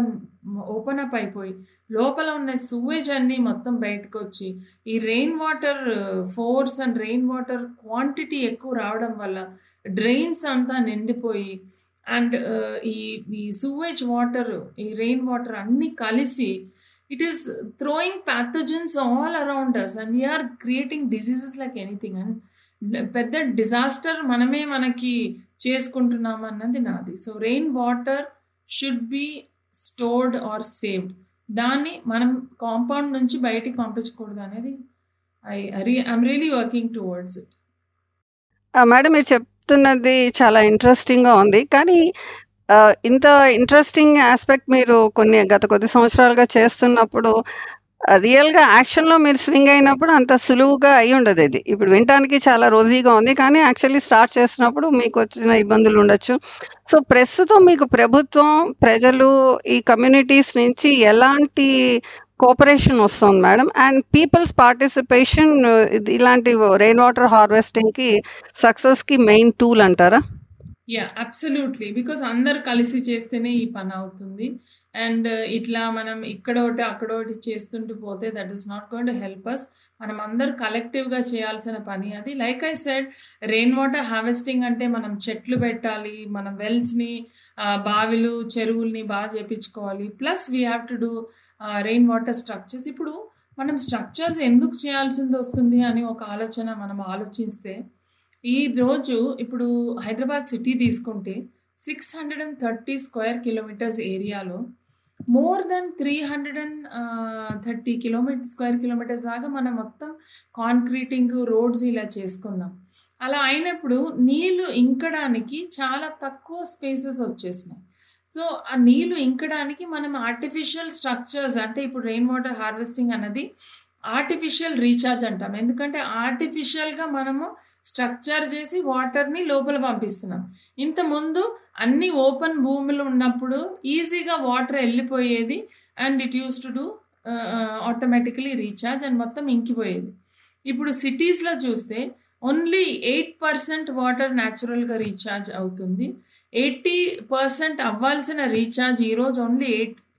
ఓపెన్ అప్ అయిపోయి లోపల ఉన్న సూవేజ్ అన్నీ మొత్తం బయటకు వచ్చి ఈ rain water force and rain water quantity ఎక్కువ రావడం వల్ల డ్రైన్స్ అంతా నిండిపోయి అండ్ ఈ ఈ సూవేజ్ వాటర్ ఈ రెయిన్ వాటర్ అన్నీ కలిసి it is throwing pathogens all around us and we are creating diseases like anything and పెద్ద డిజాస్టర్ మనకి చేసుకుంటున్నాం అన్నది నాది. So rain water should be stored or saved. దాన్ని మనం కాంపౌండ్ నుంచి బయటికి పంపించకూడదు అనేది I'm really working towards it. Madam, మీరు చెప్తున్నది చాలా ఇంట్రెస్టింగ్గా ఉంది. కానీ ఇంత ఇంట్రెస్టింగ్ ఆస్పెక్ట్ మీరు గత కొద్ది సంవత్సరాలుగా చేస్తున్నప్పుడు రియల్గా యాక్షన్లో మీరు స్వింగ్ అయినప్పుడు అంత సులువుగా అయి ఉండదు. ఇది ఇప్పుడు వినటానికి చాలా రోజీగా ఉంది, కానీ యాక్చువల్లీ స్టార్ట్ చేసినప్పుడు మీకు వచ్చిన ఇబ్బందులు ఉండొచ్చు. సో ప్రస్తుతం మీకు ప్రభుత్వం, ప్రజలు, ఈ కమ్యూనిటీస్ నుంచి ఎలాంటి కోఆపరేషన్ వస్తుంది మేడం? అండ్ పీపుల్స్ పార్టిసిపేషన్ ఇలాంటి రెయిన్ వాటర్ హార్వెస్టింగ్కి సక్సెస్కి మెయిన్ టూల్ అంటారా? అబ్సల్యూట్లీ. బికాస్ అందరు కలిసి చేస్తేనే ఈ పని అవుతుంది. అండ్ ఇట్లా మనం ఇక్కడ ఒకటి అక్కడ ఒకటి చేస్తుంటూ పోతే that is not going to help us. మనం అందరు కలెక్టివ్గా చేయాల్సిన పని అది. Like I said, rain water harvesting అంటే మనం చెట్లు పెట్టాలి, మనం వెల్స్ని, బావిలు, చెరువుల్ని బాగా చేపించుకోవాలి. Plus we have to do rain water structures. ఇప్పుడు మనం స్ట్రక్చర్స్ ఎందుకు చేయాల్సింది వస్తుంది అని ఒక ఆలోచన మనం ఆలోచిస్తే, ఈరోజు ఇప్పుడు హైదరాబాద్ సిటీ తీసుకుంటే 630 స్క్వేర్ కిలోమీటర్స్ ఏరియాలో మోర్ దెన్ 330 స్క్వేర్ కిలోమీటర్స్ దాకా మనం మొత్తం కాంక్రీటింగ్, రోడ్స్ ఇలా చేసుకున్నాం. అలా అయినప్పుడు నీళ్లు ఇంకడానికి చాలా తక్కువ స్పేసెస్ వచ్చేసినాయి. సో ఆ నీళ్లు ఇంకడానికి మనం ఆర్టిఫిషియల్ స్ట్రక్చర్స్, అంటే ఇప్పుడు రెయిన్ వాటర్ హార్వెస్టింగ్ అన్నది ఆర్టిఫిషియల్ రీఛార్జ్ అంటాం. ఎందుకంటే ఆర్టిఫిషియల్గా మనము స్ట్రక్చర్ చేసి వాటర్ని లోపల పంపిస్తున్నాం. ఇంతకుముందు అన్ని ఓపెన్ భూములు ఉన్నప్పుడు ఈజీగా వాటర్ వెళ్ళిపోయేది and it use to do automatically recharge and మొత్తం ఇంకిపోయేది. ఇప్పుడు సిటీస్లో చూస్తే ఓన్లీ 8% వాటర్ న్యాచురల్గా రీఛార్జ్ అవుతుంది. 80% అవ్వాల్సిన రీఛార్జ్ ఈరోజు ఓన్లీ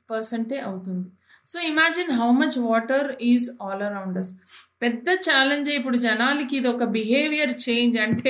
8% అవుతుంది. So imagine how much water is all around us. పెద్ద ఛాలెంజే ఇప్పుడు జనాలకి ఇది ఒక బిహేవియర్ చేంజ్. అంటే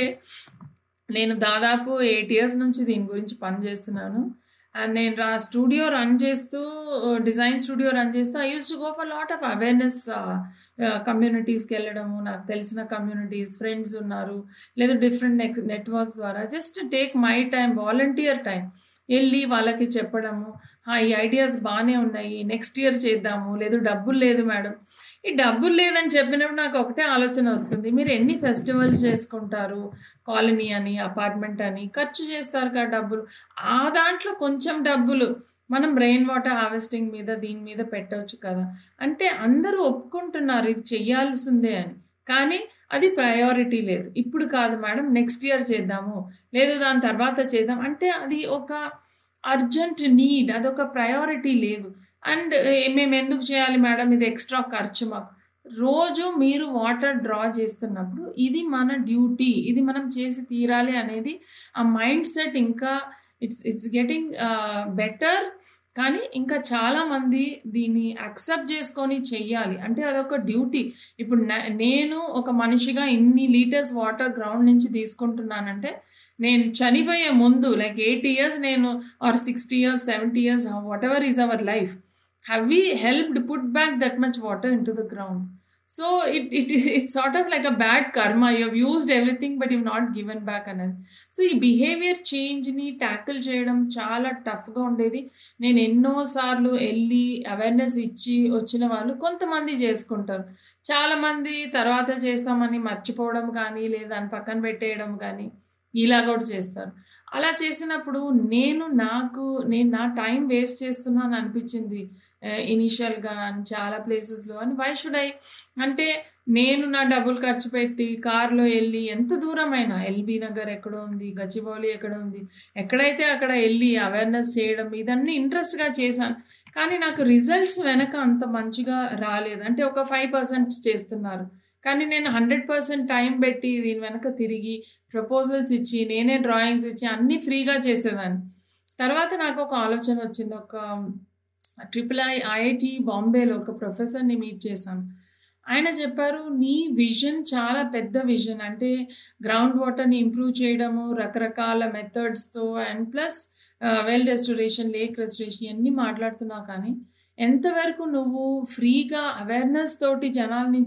నేను దాదాపు 8 years నుంచి దీని గురించి పనిచేస్తున్నాను. అండ్ నేను స్టూడియో రన్ చేస్తూ, డిజైన్ స్టూడియో రన్ చేస్తూ I use to go for lot of awareness కమ్యూనిటీస్కి వెళ్ళడము. నాకు తెలిసిన కమ్యూనిటీస్, ఫ్రెండ్స్ ఉన్నారు, లేదా డిఫరెంట్ నెట్వర్క్స్ ద్వారా just take my time, volunteer time, వెళ్ళి వాళ్ళకి చెప్పడము, ఈ ఐడియాస్ బాగానే ఉన్నాయి, నెక్స్ట్ ఇయర్ చేద్దాము, లేదు డబ్బులు లేదు మేడం. ఈ డబ్బులు లేదని చెప్పినప్పుడు నాకు ఒకటే ఆలోచన వస్తుంది, మీరు ఎన్ని ఫెస్టివల్స్ చేసుకుంటారు, కాలనీ అని, అపార్ట్మెంట్ అని ఖర్చు చేస్తారు కదా డబ్బులు. ఆ దాంట్లో కొంచెం డబ్బులు మనం రెయిన్ వాటర్ హార్వెస్టింగ్ మీద, దీని మీద పెట్టవచ్చు కదా. అంటే అందరూ ఒప్పుకుంటున్నారు ఇది చెయ్యాల్సిందే అని, కానీ అది ప్రయారిటీ లేదు. ఇప్పుడు కాదు మేడం, నెక్స్ట్ ఇయర్ చేద్దాము, లేదు దాని తర్వాత చేద్దాం అంటే అది ఒక అర్జెంట్ నీడ్, అదొక ప్రయారిటీ లేదు. అండ్ మేము ఎందుకు చేయాలి మేడం, ఇది ఎక్స్ట్రా ఖర్చు మాకు. రోజు మీరు వాటర్ డ్రా చేస్తున్నప్పుడు ఇది మన డ్యూటీ, ఇది మనం చేసి తీరాలి అనేది ఆ మైండ్ సెట్ ఇంకా ఇట్స్ గెటింగ్ బెటర్. కానీ ఇంకా చాలామంది దీన్ని యాక్సెప్ట్ చేసుకొని చెయ్యాలి. అంటే అదొక డ్యూటీ. ఇప్పుడు నేను ఒక మనిషిగా ఇన్ని లీటర్స్ వాటర్ గ్రౌండ్ నుంచి తీసుకుంటున్నానంటే, నేను చనిపోయే ముందు లైక్ 80 years నేను or 60 years, 70 years, whatever is our life, have we helped put back that much water into the ground. So it's sort of like a bad karma, you have used everything but you not given back అనేది. So ఈ behaviour చేంజ్ని tackle చేయడం చాలా టఫ్గా ఉండేది. నేను ఎన్నోసార్లు వెళ్ళి అవేర్నెస్ ఇచ్చి వచ్చిన వాళ్ళు కొంతమంది చేసుకుంటారు, చాలామంది తర్వాత చేస్తామని మర్చిపోవడం కానీ, లేదా దాన్ని పక్కన పెట్టేయడం కానీ ఇలా కూడా చేస్తారు. అలా చేసినప్పుడు నేను నా టైం వేస్ట్ చేస్తున్నాను అనిపించింది ఇనీషియల్గా చాలా ప్లేసెస్లో. అని వై షుడ్ ఐ, అంటే నేను నా డబ్బులు ఖర్చు పెట్టి కార్లో వెళ్ళి ఎంత దూరమైనా, ఎల్బీ నగర్ ఎక్కడో ఉంది, గచ్చిబౌలి ఎక్కడ ఉంది, ఎక్కడైతే అక్కడ వెళ్ళి అవేర్నెస్ చేయడం ఇదన్నీ ఇంట్రెస్ట్గా చేశాను. కానీ నాకు రిజల్ట్స్ వెనక అంత మంచిగా రాలేదు. అంటే ఒక 5% చేస్తున్నారు, కానీ నేను 100% టైం పెట్టి దీని వెనక తిరిగి ప్రపోజల్స్ ఇచ్చి, నేనే డ్రాయింగ్స్ ఇచ్చి అన్నీ ఫ్రీగా చేసేదాన్ని. తర్వాత నాకు ఒక ఆలోచన వచ్చింది, ఒక ఐఐటి బాంబేలో ఒక ప్రొఫెసర్ని మీట్ చేశాను. ఆయన చెప్పారు, నీ విజన్ చాలా పెద్ద విజన్, అంటే గ్రౌండ్ వాటర్ని ఇంప్రూవ్ చేయడము రకరకాల మెథడ్స్తో and plus well restoration, lake restoration ఇవన్నీ మాట్లాడుతున్నావు, కానీ ఎంతవరకు నువ్వు ఫ్రీగా అవేర్నెస్ తోటి జనాల్ని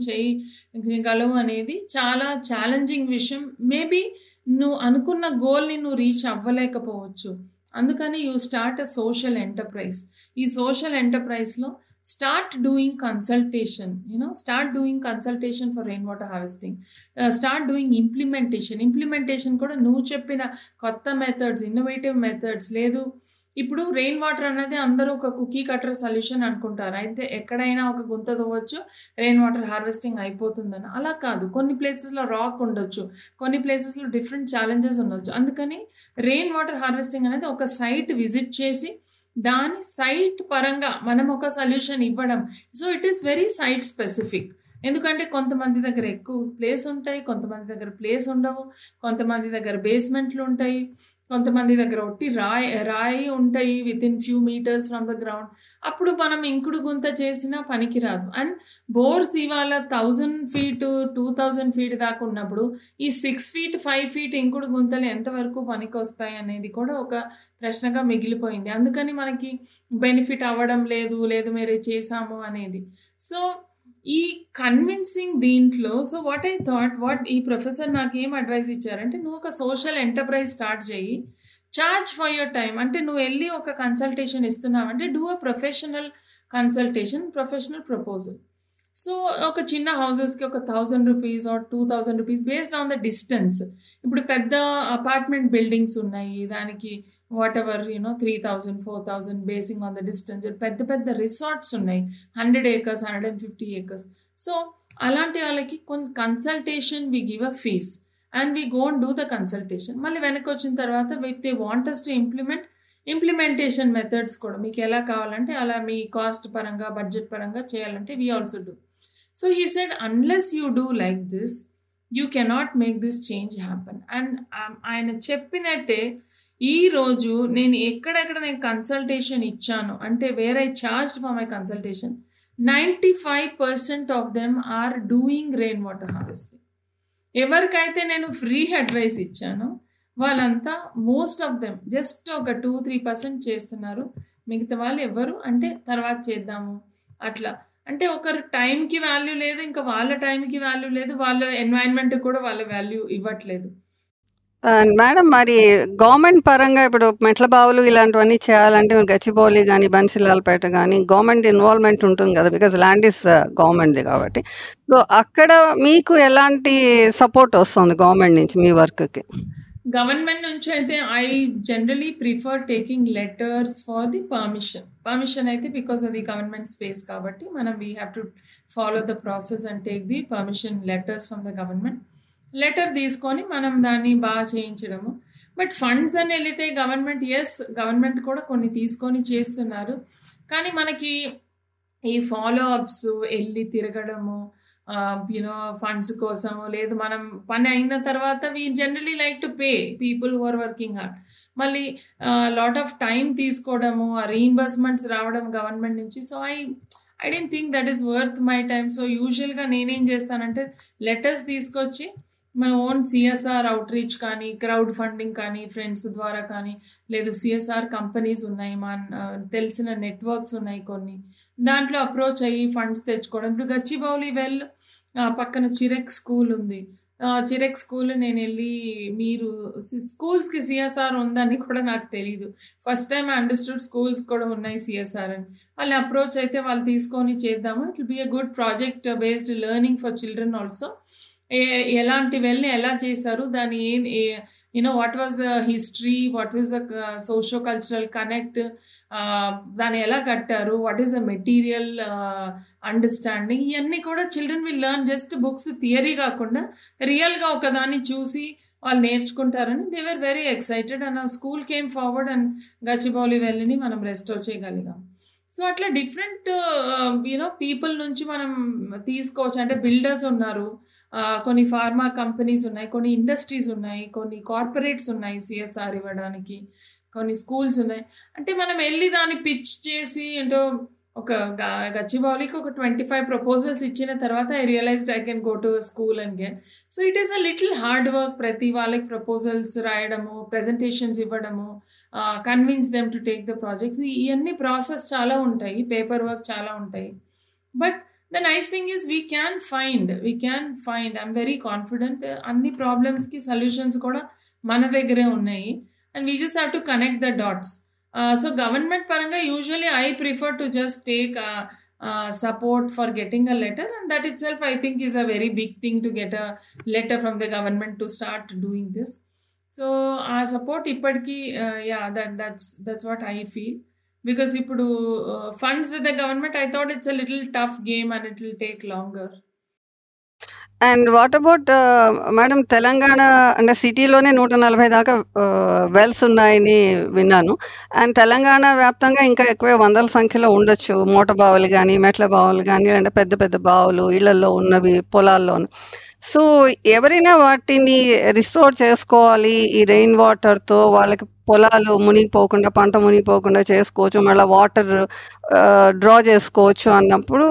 చేయగలవు అనేది చాలా ఛాలెంజింగ్ విషయం. మేబీ నువ్వు అనుకున్న గోల్ని నువ్వు రీచ్ అవ్వలేకపోవచ్చు. అందుకని you start a social enterprise. ఈ సోషల్ ఎంటర్ప్రైజ్లో start doing consultation, start doing consultation for rainwater harvesting, start doing implementation కూడా నువ్వు చెప్పిన కొత్త మెథడ్స్, ఇన్నోవేటివ్ మెథడ్స్. లేదు ఇప్పుడు రెయిన్ వాటర్ అనేది అందరూ ఒక కుకీ కటర్ సొల్యూషన్ అనుకుంటారు, అయితే ఎక్కడైనా ఒక గుంత తవ్వచ్చు రెయిన్ వాటర్ హార్వెస్టింగ్ అయిపోతుందని. అలా కాదు, కొన్ని ప్లేసెస్లో రాక్ ఉండొచ్చు, కొన్ని ప్లేసెస్లో డిఫరెంట్ ఛాలెంజెస్ ఉండొచ్చు. అందుకని రెయిన్ వాటర్ హార్వెస్టింగ్ అనేది ఒక సైట్ విజిట్ చేసి దాని సైట్ పరంగా మనం ఒక సొల్యూషన్ ఇవ్వడం. So it is very site specific. ఎందుకంటే కొంతమంది దగ్గర ఎక్కువ ప్లేస్ ఉంటాయి, కొంతమంది దగ్గర ప్లేస్ ఉండవు, కొంతమంది దగ్గర బేస్మెంట్లు ఉంటాయి, కొంతమంది దగ్గర ఒట్టి రాయి ఉంటాయి within few metres from the ground. అప్పుడు మనం ఇంకుడు గుంత చేసినా పనికిరాదు. అండ్ బోర్స్ ఇవాళ 1000 feet 2000 feet దాకా ఉన్నప్పుడు ఈ 6 feet 5 feet ఇంకుడు గుంతలు ఎంతవరకు పనికి వస్తాయి అనేది కూడా ఒక ప్రశ్నగా మిగిలిపోయింది. అందుకని మనకి బెనిఫిట్ అవ్వడం లేదు మీరు చేసాము అనేది. సో ఈ కన్విన్సింగ్ దీంట్లో, సో వాట్ ఐ థాట్, ఈ ప్రొఫెసర్ నాకు ఏం అడ్వైస్ ఇచ్చారంటే, నువ్వు ఒక సోషల్ ఎంటర్ప్రైజ్ స్టార్ట్ చేయి, చార్జ్ ఫర్ యువర్ టైం. అంటే నువ్వు వెళ్ళి ఒక కన్సల్టేషన్ ఇస్తున్నావంటే do a professional consultation, professional proposal. So ఒక చిన్న హౌసెస్కి ఒక 1000 rupees or 2000 rupees based on the distance. ఇప్పుడు పెద్ద అపార్ట్మెంట్ బిల్డింగ్స్ ఉన్నాయి, దానికి whatever 3000 4000 basing on the distance. పెద్ద రిసార్ట్స్ ఉన్నాయి, 100 acres 150 acres. సో అలాంటి వాళ్ళకి కొన్ని consultation we give a fees and we go and do the consultation. మళ్ళీ వెనక్కి వచ్చిన తర్వాత if they want us to implementation methods కూడా మీకు ఎలా కావాలంటే అలా మీ కాస్ట్ పరంగా బడ్జెట్ పరంగా చేయాలంటే we also do. So he said, unless you do like this you cannot make this change happen. And ఆయన చెప్పినట్టే ఈరోజు నేను ఎక్కడెక్కడ నేను కన్సల్టేషన్ ఇచ్చాను అంటే where I charged for my consultation, 95% of them are doing rain water harvesting. ఎవరికైతే నేను ఫ్రీ అడ్వైస్ ఇచ్చానో వాళ్ళంతా మోస్ట్ ఆఫ్ దెమ్ జస్ట్ ఒక 2-3% చేస్తున్నారు. మిగతా వాళ్ళు ఎవరు అంటే తర్వాత చేద్దాము అట్లా. అంటే ఒకరు టైంకి వాల్యూ లేదు, ఇంకా వాళ్ళ టైంకి వాల్యూ లేదు, వాళ్ళ ఎన్వైరన్మెంట్ కూడా వాళ్ళ వాల్యూ ఇవ్వట్లేదు. మేడం, మరి గవర్నమెంట్ పరంగా ఇప్పుడు మెట్ల బావులు ఇలాంటివన్నీ చేయాలంటే గచ్చిబౌలి కానీ బన్సిలాల్పేట కానీ గవర్నమెంట్ ఇన్వాల్వ్మెంట్ ఉంటుంది కదా, బికాజ్ ల్యాండ్ ఇస్ గవర్నమెంట్ది కాబట్టి. సో అక్కడ మీకు ఎలాంటి సపోర్ట్ వస్తుంది గవర్నమెంట్ నుంచి మీ వర్క్కి? గవర్నమెంట్ నుంచి అయితే I generally prefer taking letters for the permission అయితే, బికాస్ అది గవర్నమెంట్ స్పేస్ కాబట్టి మనం we have to follow the process and take the permission letters from the government. Letter తీసుకొని మనం దాన్ని బాగా చేయించడము. బట్ ఫండ్స్ అని వెళితే గవర్నమెంట్ కూడా కొన్ని తీసుకొని చేస్తున్నారు, కానీ మనకి ఈ ఫాలో అప్స్ వెళ్ళి తిరగడము ఫండ్స్ కోసము లేదు, మనం పని అయిన తర్వాత we generally like to pay people who are working hard. మళ్ళీ లాట్ ఆఫ్ టైం తీసుకోవడము, ఆ రీయింబర్స్మెంట్స్ రావడం గవర్నమెంట్ నుంచి. So I don't think that is worth my time. So యూజువల్గా నేనేం చేస్తానంటే లెటర్స్ తీసుకొచ్చి మన ఓన్ సిఎస్ఆర్ అవుట్ రీచ్ కానీ క్రౌడ్ ఫండింగ్ కానీ ఫ్రెండ్స్ ద్వారా కానీ, లేదు సిఎస్ఆర్ కంపెనీస్ ఉన్నాయి, తెలిసిన నెట్వర్క్స్ ఉన్నాయి కొన్ని, దాంట్లో అప్రోచ్ అయ్యి ఫండ్స్ తెచ్చుకోవడం. ఇప్పుడు గచ్చిబౌలి పక్కన చిరెక్ స్కూల్ ఉంది, చిరెక్ స్కూల్ నేను వెళ్ళి, మీరు స్కూల్స్కి సిఎస్ఆర్ ఉందని కూడా నాకు తెలీదు, ఫస్ట్ టైం అండర్స్టూడ్ స్కూల్స్ కూడా ఉన్నాయి సిఎస్ఆర్ అని. వాళ్ళని అప్రోచ్ అయితే వాళ్ళు తీసుకొని చేద్దాము. It will be a good project based learning for children also. ఎలాంటి వెళ్ళి ఎలా చేశారు, దాని what was the history, what was the socio cultural connect, దాన్ని ఎలా కట్టారు, what is the material understanding, ఇవన్నీ కూడా children will learn. Just books theory కాకుండా రియల్గా ఒకదాన్ని చూసి వాళ్ళు నేర్చుకుంటారని they were very excited. And ఆ school came forward and Gachibowli వెళ్ళిని మనం రెస్టోర్ చేయగలిగాం. సో అట్లా డిఫరెంట్ పీపుల్ నుంచి మనం తీసుకోవచ్చు. అంటే బిల్డర్స్ ఉన్నారు, కొన్ని ఫార్మా కంపెనీస్ ఉన్నాయి, కొన్ని ఇండస్ట్రీస్ ఉన్నాయి, కొన్ని కార్పొరేట్స్ ఉన్నాయి సిఎస్ఆర్ ఇవ్వడానికి, కొన్ని స్కూల్స్ ఉన్నాయి. అంటే మనం వెళ్ళి దాన్ని పిచ్ చేసి ఏంటో ఒక గచ్చిబౌలికి ఒక 25 ప్రపోజల్స్ ఇచ్చిన తర్వాత I realised I can go to school and get. So it is a little hard work. ప్రతి వాళ్ళకి ప్రపోజల్స్ రాయడము, ప్రెజెంటేషన్స్ ఇవ్వడము, convince them to take the project. ఇవన్నీ ప్రాసెస్ చాలా ఉంటాయి, పేపర్ వర్క్ చాలా ఉంటాయి. But the nice thing is we can find I'm very confident. అన్ని ప్రాబ్లమ్స్కి సొల్యూషన్స్ కూడా మన దగ్గరే ఉన్నాయి. And we just have to connect the dots. So government పరంగా usually I prefer to just take support for getting a letter, and that itself I think is a very big thing to get a letter from the government to start doing this. So support ippadi that's what I feel, because ipudu funds with the government, I thought it's a little tough game and it will take longer. And what about madam, Telangana అంటే సిటీలోనే 140 దాకా wells ఉన్నాయని విన్నాను. And Telangana వ్యాప్తంగా ఇంకా ఎక్కువ వందల సంఖ్యలో ఉండొచ్చు మూట బావులు కానీ, మెట్ల బావులు కానీ, అంటే పెద్ద పెద్ద బావులు ఇళ్లలో ఉన్నవి పొలాల్లోను. సో ఎవరైనా వాటిని రిస్టోర్ చేసుకోవాలి ఈ రెయిన్ వాటర్తో, వాళ్ళకి పొలాలు మునిగిపోకుండా, పంట మునిగిపోకుండా చేసుకోవచ్చు, మళ్ళీ వాటర్ డ్రా చేసుకోవచ్చు అన్నప్పుడు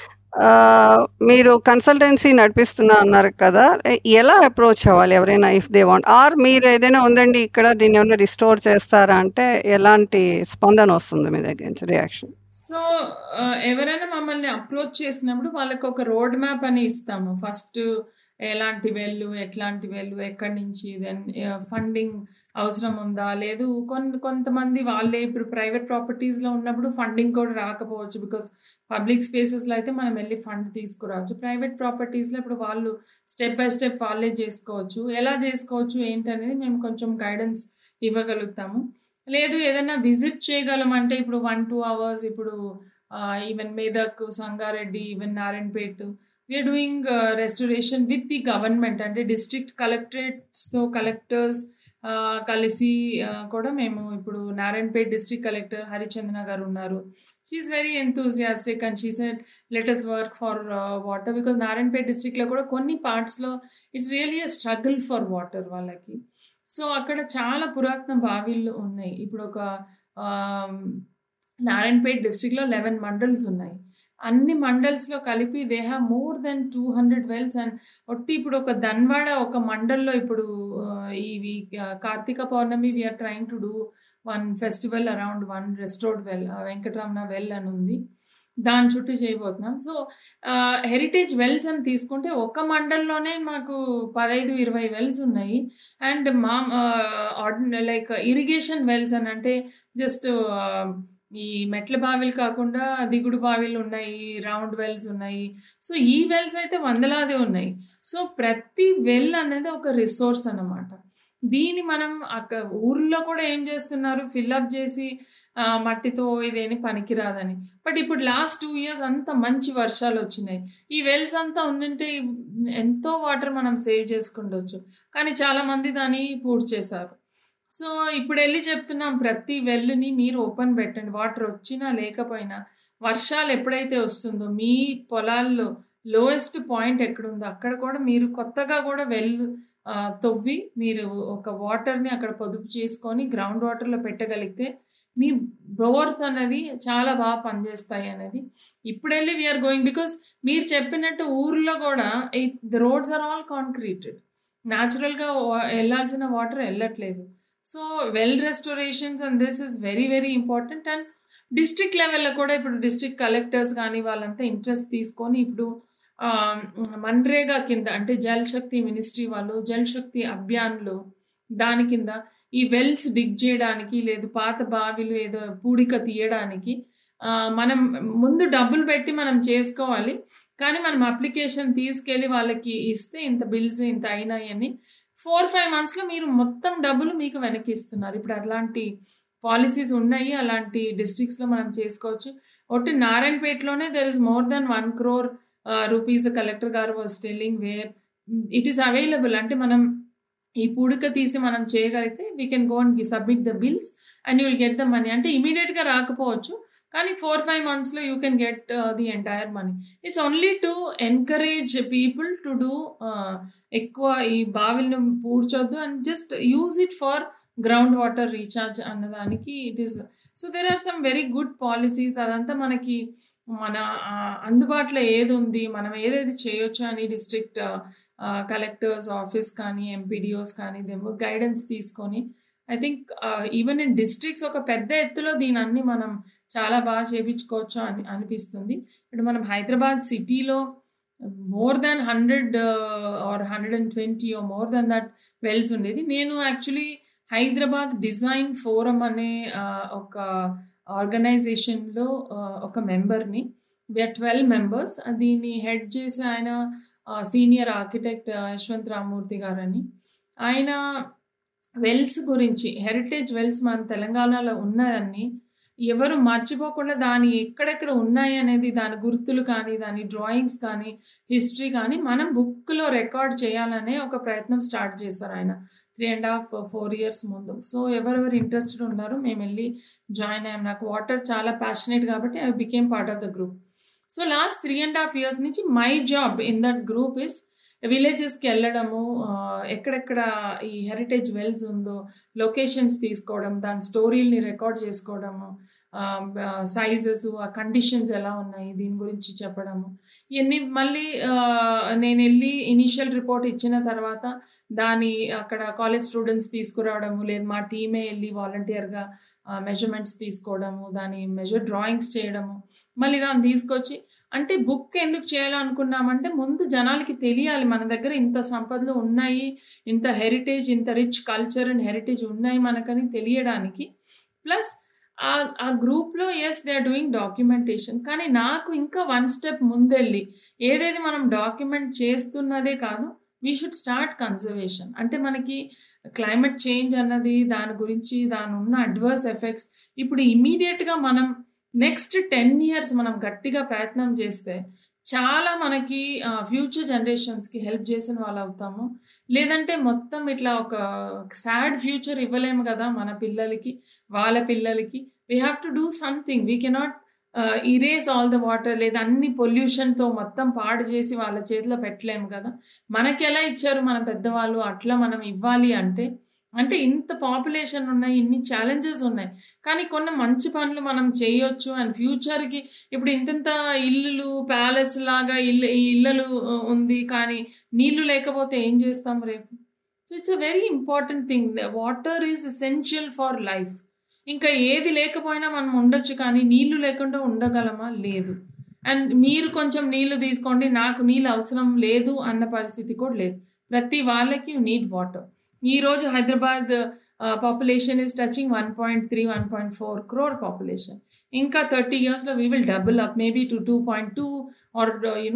మీరు కన్సల్టెన్సీ నడిపిస్తున్నా అన్నారు కదా, ఎలా అప్రోచ్ అవ్వాలి ఎవరైనా ఇఫ్ దే వాంట్? ఆర్ మీరు ఏదైనా ఉందండి ఇక్కడ దీన్ని ఏమైనా రిస్టోర్ చేస్తారా అంటే ఎలాంటి స్పందన వస్తుంది మీ దగ్గర నుంచి, రియాక్షన్? సో ఎవరైనా మమ్మల్ని అప్రోచ్ చేసినప్పుడు వాళ్ళకి ఒక రోడ్ మ్యాప్ అని ఇస్తాము. ఫస్ట్ ఎలాంటి వెళ్ళు, ఎట్లాంటి వెళ్ళు, ఎక్కడి నుంచి, దెన్ ఫండింగ్ అవసరం ఉందా లేదు. కొంతమంది వాళ్ళే ఇప్పుడు ప్రైవేట్ ప్రాపర్టీస్లో ఉన్నప్పుడు ఫండింగ్ కూడా రాకపోవచ్చు, బికాస్ పబ్లిక్ స్పేసెస్లో అయితే మనం వెళ్ళి ఫండ్ తీసుకురావచ్చు. ప్రైవేట్ ప్రాపర్టీస్లో ఇప్పుడు వాళ్ళు స్టెప్ బై స్టెప్ వాళ్ళే చేసుకోవచ్చు. ఎలా చేసుకోవచ్చు ఏంటనేది మేము కొంచెం గైడెన్స్ ఇవ్వగలుగుతాము. లేదు ఏదైనా విజిట్ చేయగలమంటే ఇప్పుడు 1-2 hours, ఇప్పుడు even Medak, Sangareddy, even Narayanpet, we're doing restoration with the government. అంటే డిస్ట్రిక్ట్ కలెక్టరేట్స్తో కలెక్టర్స్ కలిసి కూడా మేము ఇప్పుడు నారాయణపేట్ డిస్ట్రిక్ట్ కలెక్టర్ హరిచందన గారు ఉన్నారు. She is very enthusiastic and she said let us work for water, because Narayanpet డిస్ట్రిక్ట్లో కూడా కొన్ని పార్ట్స్లో it's really a struggle for water వాళ్ళకి. సో అక్కడ చాలా పురాతన బావిలు ఉన్నాయి. ఇప్పుడు ఒక నారాయణపేట్ డిస్ట్రిక్ట్లో 11 మండల్స్ ఉన్నాయి. అన్ని మండల్స్లో కలిపి they have more than 200 wells. And ఒట్టి ఇప్పుడు ఒక ధన్వాడ ఒక మండల్లో ఇప్పుడు ఈ Kartika Pournami we're trying to do one festival around one restored well, Venkataramana well అని ఉంది, దాని చుట్టూ చేయబోతున్నాం. సో హెరిటేజ్ వెల్స్ అని తీసుకుంటే ఒక మండల్లోనే మాకు 15-20 వెల్స్ ఉన్నాయి. అండ్ లైక్ ఇరిగేషన్ వెల్స్ అని అంటే జస్ట్ ఈ మెట్ల బావిలు కాకుండా దిగుడు బావిలు ఉన్నాయి, రౌండ్ వెల్స్ ఉన్నాయి. సో ఈ వెల్స్ అయితే వందలాది ఉన్నాయి. సో ప్రతి వెల్ అనేది ఒక రిసోర్స్ అన్నమాట. దీన్ని మనం ఊర్లో కూడా ఏం చేస్తున్నారు, ఫిల్అప్ చేసి మట్టితో ఇదేని పనికిరాదని. బట్ ఇప్పుడు లాస్ట్ 2 years అంత మంచి వర్షాలు వచ్చినాయి. ఈ వెల్స్ అంతా ఉండింటే ఎంతో వాటర్ మనం సేవ్ చేసుకుండొచ్చు. కానీ చాలామంది దాన్ని పూర్తి చేశారు. సో ఇప్పుడు వెళ్ళి చెప్తున్నాం, ప్రతి వెల్లుని మీరు ఓపెన్ పెట్టండి. వాటర్ వచ్చినా లేకపోయినా వర్షాలు ఎప్పుడైతే వస్తుందో మీ పొలాల్లో లోయెస్ట్ పాయింట్ ఎక్కడుందో అక్కడ కూడా మీరు కొత్తగా కూడా వెల్ తవ్వి మీరు ఒక వాటర్ని అక్కడ పొదుపు చేసుకొని గ్రౌండ్ వాటర్లో పెట్టగలిగితే మీ బోర్స్ అనేది చాలా బాగా పనిచేస్తాయి అనేది ఇప్పుడు వెళ్ళి వీఆర్ గోయింగ్. బికాస్ మీరు చెప్పినట్టు ఊర్లో కూడా the roads are all concreted, న్యాచురల్గా వెళ్ళాల్సిన వాటర్ వెళ్ళట్లేదు. So well restorations and this is very very important. And district లెవెల్లో కూడా ఇప్పుడు డిస్ట్రిక్ట్ కలెక్టర్స్ కానీ వాళ్ళంతా ఇంట్రెస్ట్ తీసుకొని ఇప్పుడు మన్రేగా కింద అంటే జల్ శక్తి మినిస్ట్రీ వాళ్ళు జల్ శక్తి అభియాన్లో దాని కింద ఈ వెల్స్ డిగ్ చేయడానికి లేదు పాత బావిలు ఏదో పూడిక తీయడానికి మనం ముందు డబ్బులు పెట్టి మనం చేసుకోవాలి. కానీ మనం అప్లికేషన్ తీసుకెళ్ళి వాళ్ళకి ఇస్తే ఇంత బిల్స్ ఇంత అయినాయి అని 4-5 monthsలో మీరు మొత్తం డబ్బులు మీకు వెనక్కి ఇస్తున్నారు. ఇప్పుడు అలాంటి పాలసీస్ ఉన్నాయి, అలాంటి డిస్ట్రిక్ట్స్లో మనం చేసుకోవచ్చు. ఒకటి నారాయణపేటలోనే there is more than 1 crore rupees collector గారు was telling where it is available. అంటే మనం ఈ పూడిక తీసి మనం చేయగలిగితే we can go and submit the bills and you will get the money. అంటే ఇమీడియట్గా రాకపోవచ్చు కానీ 4-5 monthsలో you can get the entire money. It's only to encourage people to do ఎక్కువ ఈ బావిలను పూడ్చొద్దు and just use it for ground water recharge అన్నదానికి it is. So there are some very good policies. అదంతా మనకి మన అందుబాటులో ఏది ఉంది, మనం ఏదేది చేయొచ్చు అని డిస్ట్రిక్ట్ కలెక్టర్స్ ఆఫీస్ కానీ ఎంపీడీఓస్ కానీ దేమో గైడెన్స్ తీసుకొని I think even in districts ఒక పెద్ద ఎత్తులో దీనన్ని మనం చాలా బాగా చేయించుకోవచ్చు అని అనిపిస్తుంది. ఇప్పుడు మనం హైదరాబాద్ సిటీలో more than 100 or 120 or more than that wells ఉండేది. నేను యాక్చువల్లీ హైదరాబాద్ డిజైన్ ఫోరం అనే ఒక ఆర్గనైజేషన్లో ఒక మెంబర్ని. We're 12 members. దీన్ని హెడ్ చేసి ఆయన సీనియర్ ఆర్కిటెక్ట్ యశ్వంత్ రామ్మూర్తి గారని. ఆయన వెల్స్ గురించి, హెరిటేజ్ వెల్స్ మన తెలంగాణలో ఉన్నదాన్ని ఎవరు మర్చిపోకుండా దాని ఎక్కడెక్కడ ఉన్నాయి అనేది దాని గుర్తులు కానీ, దాని డ్రాయింగ్స్ కానీ, హిస్టరీ కానీ మనం బుక్లో రికార్డ్ చేయాలనే ఒక ప్రయత్నం స్టార్ట్ చేశారు ఆయన 3.5-4 years ముందు. సో ఎవరెవరు ఇంట్రెస్టెడ్ ఉన్నారో మేము వెళ్ళి జాయిన్ అయ్యాం. నాకు వాటర్ చాలా ప్యాషనేట్ కాబట్టి I became part of the group. So last 3.5 years నుంచి my job in that group is విలేజెస్కి వెళ్ళడము, ఎక్కడెక్కడ ఈ హెరిటేజ్ వెల్స్ ఉందో లొకేషన్స్ తీసుకోవడం, దాని స్టోరీల్ని రికార్డ్ చేసుకోవడము, సైజెస్, ఆ కండిషన్స్ ఎలా ఉన్నాయి దీని గురించి చెప్పడము. ఇవన్నీ మళ్ళీ నేను వెళ్ళి ఇనీషియల్ రిపోర్ట్ ఇచ్చిన తర్వాత దాని అక్కడ కాలేజ్ స్టూడెంట్స్ తీసుకురావడము, లేదు మా టీమే వెళ్ళి వాలంటీర్గా మెజర్మెంట్స్ తీసుకోవడము, దాని మెజర్ డ్రాయింగ్స్ చేయడము, మళ్ళీ దాన్ని తీసుకొచ్చి అంటే బుక్ ఎందుకు చేయాలనుకున్నామంటే ముందు జనాలకి తెలియాలి మన దగ్గర ఇంత సంపదలు ఉన్నాయి, ఇంత హెరిటేజ్, ఇంత రిచ్ కల్చర్ అండ్ హెరిటేజ్ ఉన్నాయి మనకని తెలియడానికి. ప్లస్ ఆ గ్రూప్లో as they are doing documentation, కానీ నాకు ఇంకా 1 step ముందెళ్ళి ఏదైతే మనం డాక్యుమెంట్ చేస్తున్నదే కాదు, వీ షుడ్ స్టార్ట్ కన్జర్వేషన్. అంటే మనకి క్లైమేట్ చేంజ్ అన్నది దాని గురించి దాని ఉన్న అడ్వర్స్ ఎఫెక్ట్స్ ఇప్పుడు ఇమీడియట్గా మనం నెక్స్ట్ 10 years మనం గట్టిగా ప్రయత్నం చేస్తే చాలా మనకి ఫ్యూచర్ జనరేషన్స్కి హెల్ప్ చేసిన వాళ్ళు అవుతాము. లేదంటే మొత్తం ఇట్లా ఒక సాడ్ ఫ్యూచర్ ఇవ్వలేము కదా మన పిల్లలకి, వాళ్ళ పిల్లలకి. We have to do something. We cannot erase all the water, లేదా అన్ని పొల్యూషన్తో మొత్తం పాడు చేసి వాళ్ళ చేతిలో పెట్టలేము కదా. మనకి ఎలా ఇచ్చారు మన పెద్దవాళ్ళు, అట్లా మనం ఇవ్వాలి అంటే ఇంత పాపులేషన్ ఉన్నాయి, ఇన్ని ఛాలెంజెస్ ఉన్నాయి, కానీ కొన్ని మంచి పనులు మనం చేయొచ్చు. అండ్ ఫ్యూచర్కి ఇప్పుడు ఇంత ఇల్లులు ప్యాలెస్ లాగా ఇళ్ళలు ఉంది, కానీ నీళ్లు లేకపోతే ఏం చేస్తాం రేపు? So it's a very important thing. Water is essential for life. ఇంకా ఏది లేకపోయినా మనం ఉండొచ్చు, కానీ నీళ్లు లేకుండా ఉండగలమా? లేదు. అండ్ మీరు కొంచెం నీళ్లు తీసుకోండి, నాకు నీళ్ళు అవసరం లేదు అన్న పరిస్థితి కూడా లేదు. ప్రతి వాళ్ళకి యూ నీడ్ వాటర్. ఈరోజు Hyderabad population is touching 1.3-1.4 crore population. ఇంకా 30 yearsలో we will double up maybe to 2.2 or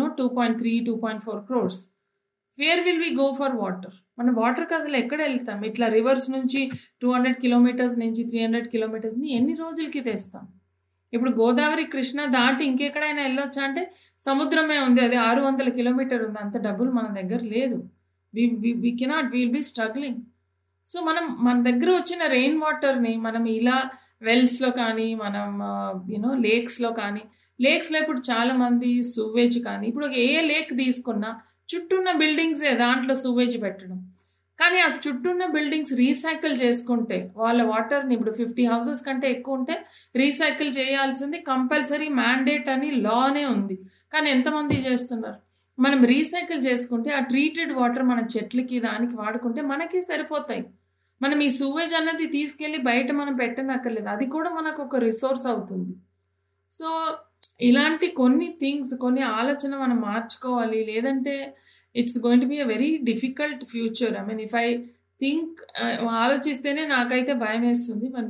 2.3-2.4 crores. Where will we go for water? మన వాటర్కి అసలు ఎక్కడ వెళ్తాం? ఇట్లా రివర్స్ నుంచి 200 kilometers నుంచి 300 kilometers ఎన్ని రోజులకి తెస్తాం? ఇప్పుడు గోదావరి కృష్ణ దాటి ఇంకెక్కడైనా వెళ్ళొచ్చా అంటే సముద్రమే ఉంది, అది 600 kilometers ఉంది. అంత డబ్బులు మన దగ్గర లేదు. we cannot, we will be struggling. సో మన దగ్గర వచ్చిన రెయిన్ వాటర్ని మనం ఇలా వెల్స్లో కానీ, మనం లేక్స్లో కానీ, లేక్స్లో ఇప్పుడు చాలామంది సూవేజ్ కానీ, ఇప్పుడు ఏ లేక్ తీసుకున్నా చుట్టూ ఉన్న బిల్డింగ్సే దాంట్లో సూవేజ్ పెట్టడం. కానీ ఆ చుట్టూ ఉన్న బిల్డింగ్స్ రీసైకిల్ చేసుకుంటే వాళ్ళ వాటర్ని ఇప్పుడు 50 houses కంటే ఎక్కువ ఉంటే రీసైకిల్ చేయాల్సింది కంపల్సరీ మ్యాండేట్ అని లానే ఉంది. కానీ ఎంతమంది చేస్తున్నారు? మనం రీసైకిల్ చేసుకుంటే ఆ ట్రీటెడ్ వాటర్ మన చెట్లకి దానికి వాడుకుంటే మనకి సరిపోతాయి. మనం ఈ సూవేజ్ అన్నది తీసుకెళ్ళి బయట మనం పెట్టనక్కర్లేదు, అది కూడా మనకు ఒక రిసోర్స్ అవుతుంది. సో ఇలాంటి కొన్ని థింగ్స్, కొన్ని ఆలోచన మనం మార్చుకోవాలి. లేదంటే it's going to be a very difficult future. I mean if I think, ఆలోచిస్తేనే నాకైతే భయం వేస్తుంది. మరి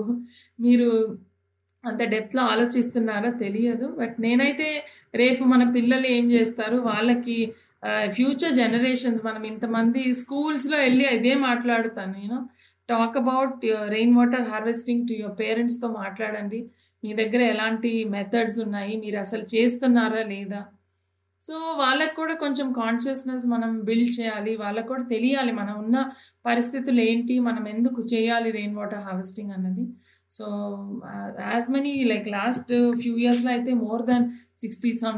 మీరు అంత డెప్త్లో ఆలోచిస్తున్నారో తెలియదు. బట్ నేనైతే రేపు మన పిల్లలు ఏం చేస్తారు, వాళ్ళకి ఫ్యూచర్ జనరేషన్స్, మనం ఇంతమంది స్కూల్స్లో వెళ్ళి ఇదే మాట్లాడుతాను. Talk about rain water harvesting to your పేరెంట్స్తో మాట్లాడండి. మీ దగ్గర ఎలాంటి మెథడ్స్ ఉన్నాయి, మీరు అసలు చేస్తున్నారా లేదా? సో వాళ్ళకు కూడా కొంచెం కాన్షియస్నెస్ మనం బిల్డ్ చేయాలి. వాళ్ళకు కూడా తెలియాలి మనం ఉన్న పరిస్థితులు ఏంటి, మనం ఎందుకు చేయాలి రెయిన్ వాటర్ హార్వెస్టింగ్ అన్నది. So as many like last few ఇయర్స్లో అయితే మోర్ దాన్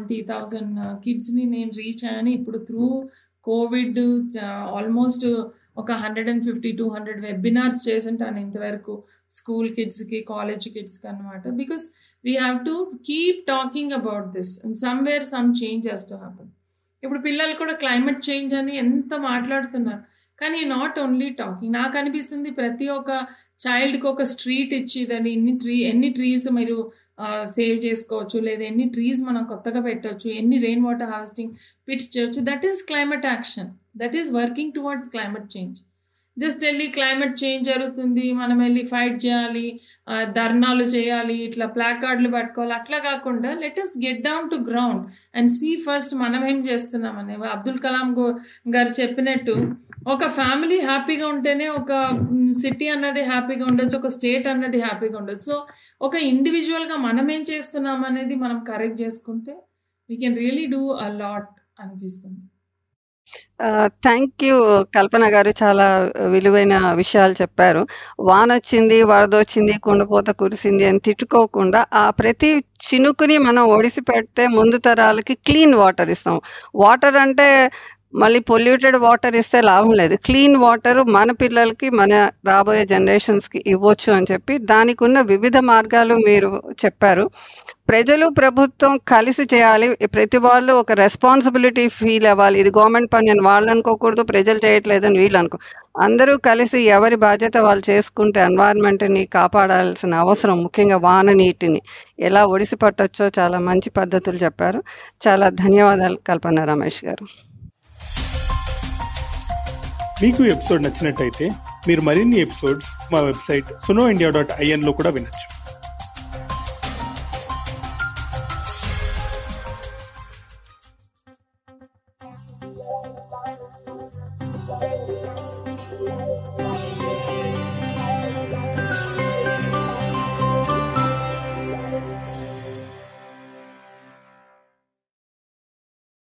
60,000-70,000 కిడ్స్ని నేను రీచ్ అయ్యాను. ఇప్పుడు త్రూ కోవిడ్ ఆల్మోస్ట్ ఒక 150-200 వెబినార్స్ చేసింటాను ఇంతవరకు స్కూల్ కిడ్స్కి, కాలేజ్ కిడ్స్కి అనమాట. Because we have to keep talking about this and somewhere some change has to happen. ఇప్పుడు పిల్లలు కూడా క్లైమేట్ చేంజ్ అని ఎంత మాట్లాడుతున్నారు, కానీ నాట్ ఓన్లీ టాకింగ్. నాకు అనిపిస్తుంది ప్రతి ఒక్క చైల్డ్కి ఒక స్ట్రీట్ ఇచ్చి దాన్ని ఎన్ని ట్రీస్ మీరు సేవ్ చేసుకోవచ్చు, లేదా ఎన్ని ట్రీస్ మనం కొత్తగా పెట్టవచ్చు, ఎన్ని రెయిన్ వాటర్ హార్వెస్టింగ్ పిట్స్ చేయొచ్చు. That is climate action, that is working towards climate change. Just వెళ్ళి క్లైమేట్ చేంజ్ జరుగుతుంది, మనం వెళ్ళి ఫైట్ చేయాలి, ధర్నాలు చేయాలి, ఇట్లా ప్లాకార్డులు పట్టుకోవాలి, అట్లా కాకుండా let us get down to ground and see first మనం ఏం చేస్తున్నామని. అబ్దుల్ కలాం గారు చెప్పినట్టు ఒక ఫ్యామిలీ హ్యాపీగా ఉంటేనే ఒక సిటీ అన్నది హ్యాపీగా ఉండొచ్చు, ఒక స్టేట్ అన్నది హ్యాపీగా ఉండొచ్చు. సో ఒక ఇండివిజువల్గా మనం ఏం చేస్తున్నాం అనేది మనం కరెక్ట్ చేసుకుంటే we can really do a lot అనిపిస్తుంది. థ్యాంక్ యూ కల్పన గారు, చాలా విలువైన విషయాలు చెప్పారు. వాన వచ్చింది, వరద వచ్చింది, కుండపోత కురిసింది అని తిట్టుకోకుండా ఆ ప్రతి చినుకుని మనం ఒడిసి పెడితే ముందు తరాలకి క్లీన్ వాటర్ ఇస్తాం. వాటర్ అంటే మళ్ళీ పొల్యూటెడ్ వాటర్ ఇస్తే లాభం లేదు. క్లీన్ వాటర్ మన పిల్లలకి, మన రాబోయే జనరేషన్స్కి ఇవ్వచ్చు అని చెప్పి దానికి ఉన్న వివిధ మార్గాలు మీరు చెప్పారు. ప్రజలు, ప్రభుత్వం కలిసి చేయాలి. ప్రతి వాళ్ళు ఒక రెస్పాన్సిబిలిటీ ఫీల్ అవ్వాలి. ఇది గవర్నమెంట్ పని అని వాళ్ళు అనుకోకూడదు, ప్రజలు చేయట్లేదని వీళ్ళు అనుకో. అందరూ కలిసి ఎవరి బాధ్యత వాళ్ళు చేసుకుంటే ఎన్వైరన్మెంట్ని కాపాడాల్సిన అవసరం, ముఖ్యంగా వాన నీటిని ఎలా ఒడిసి పట్టొచ్చో చాలా మంచి పద్ధతులు చెప్పారు. చాలా ధన్యవాదాలు కల్పన రమేష్ గారు. మీకు ఎపిసోడ్ నచ్చినట్టయితే మీరు మరిన్ని ఎపిసోడ్స్ మా వెబ్సైట్ sunoindia.in లో కూడా వినొచ్చు.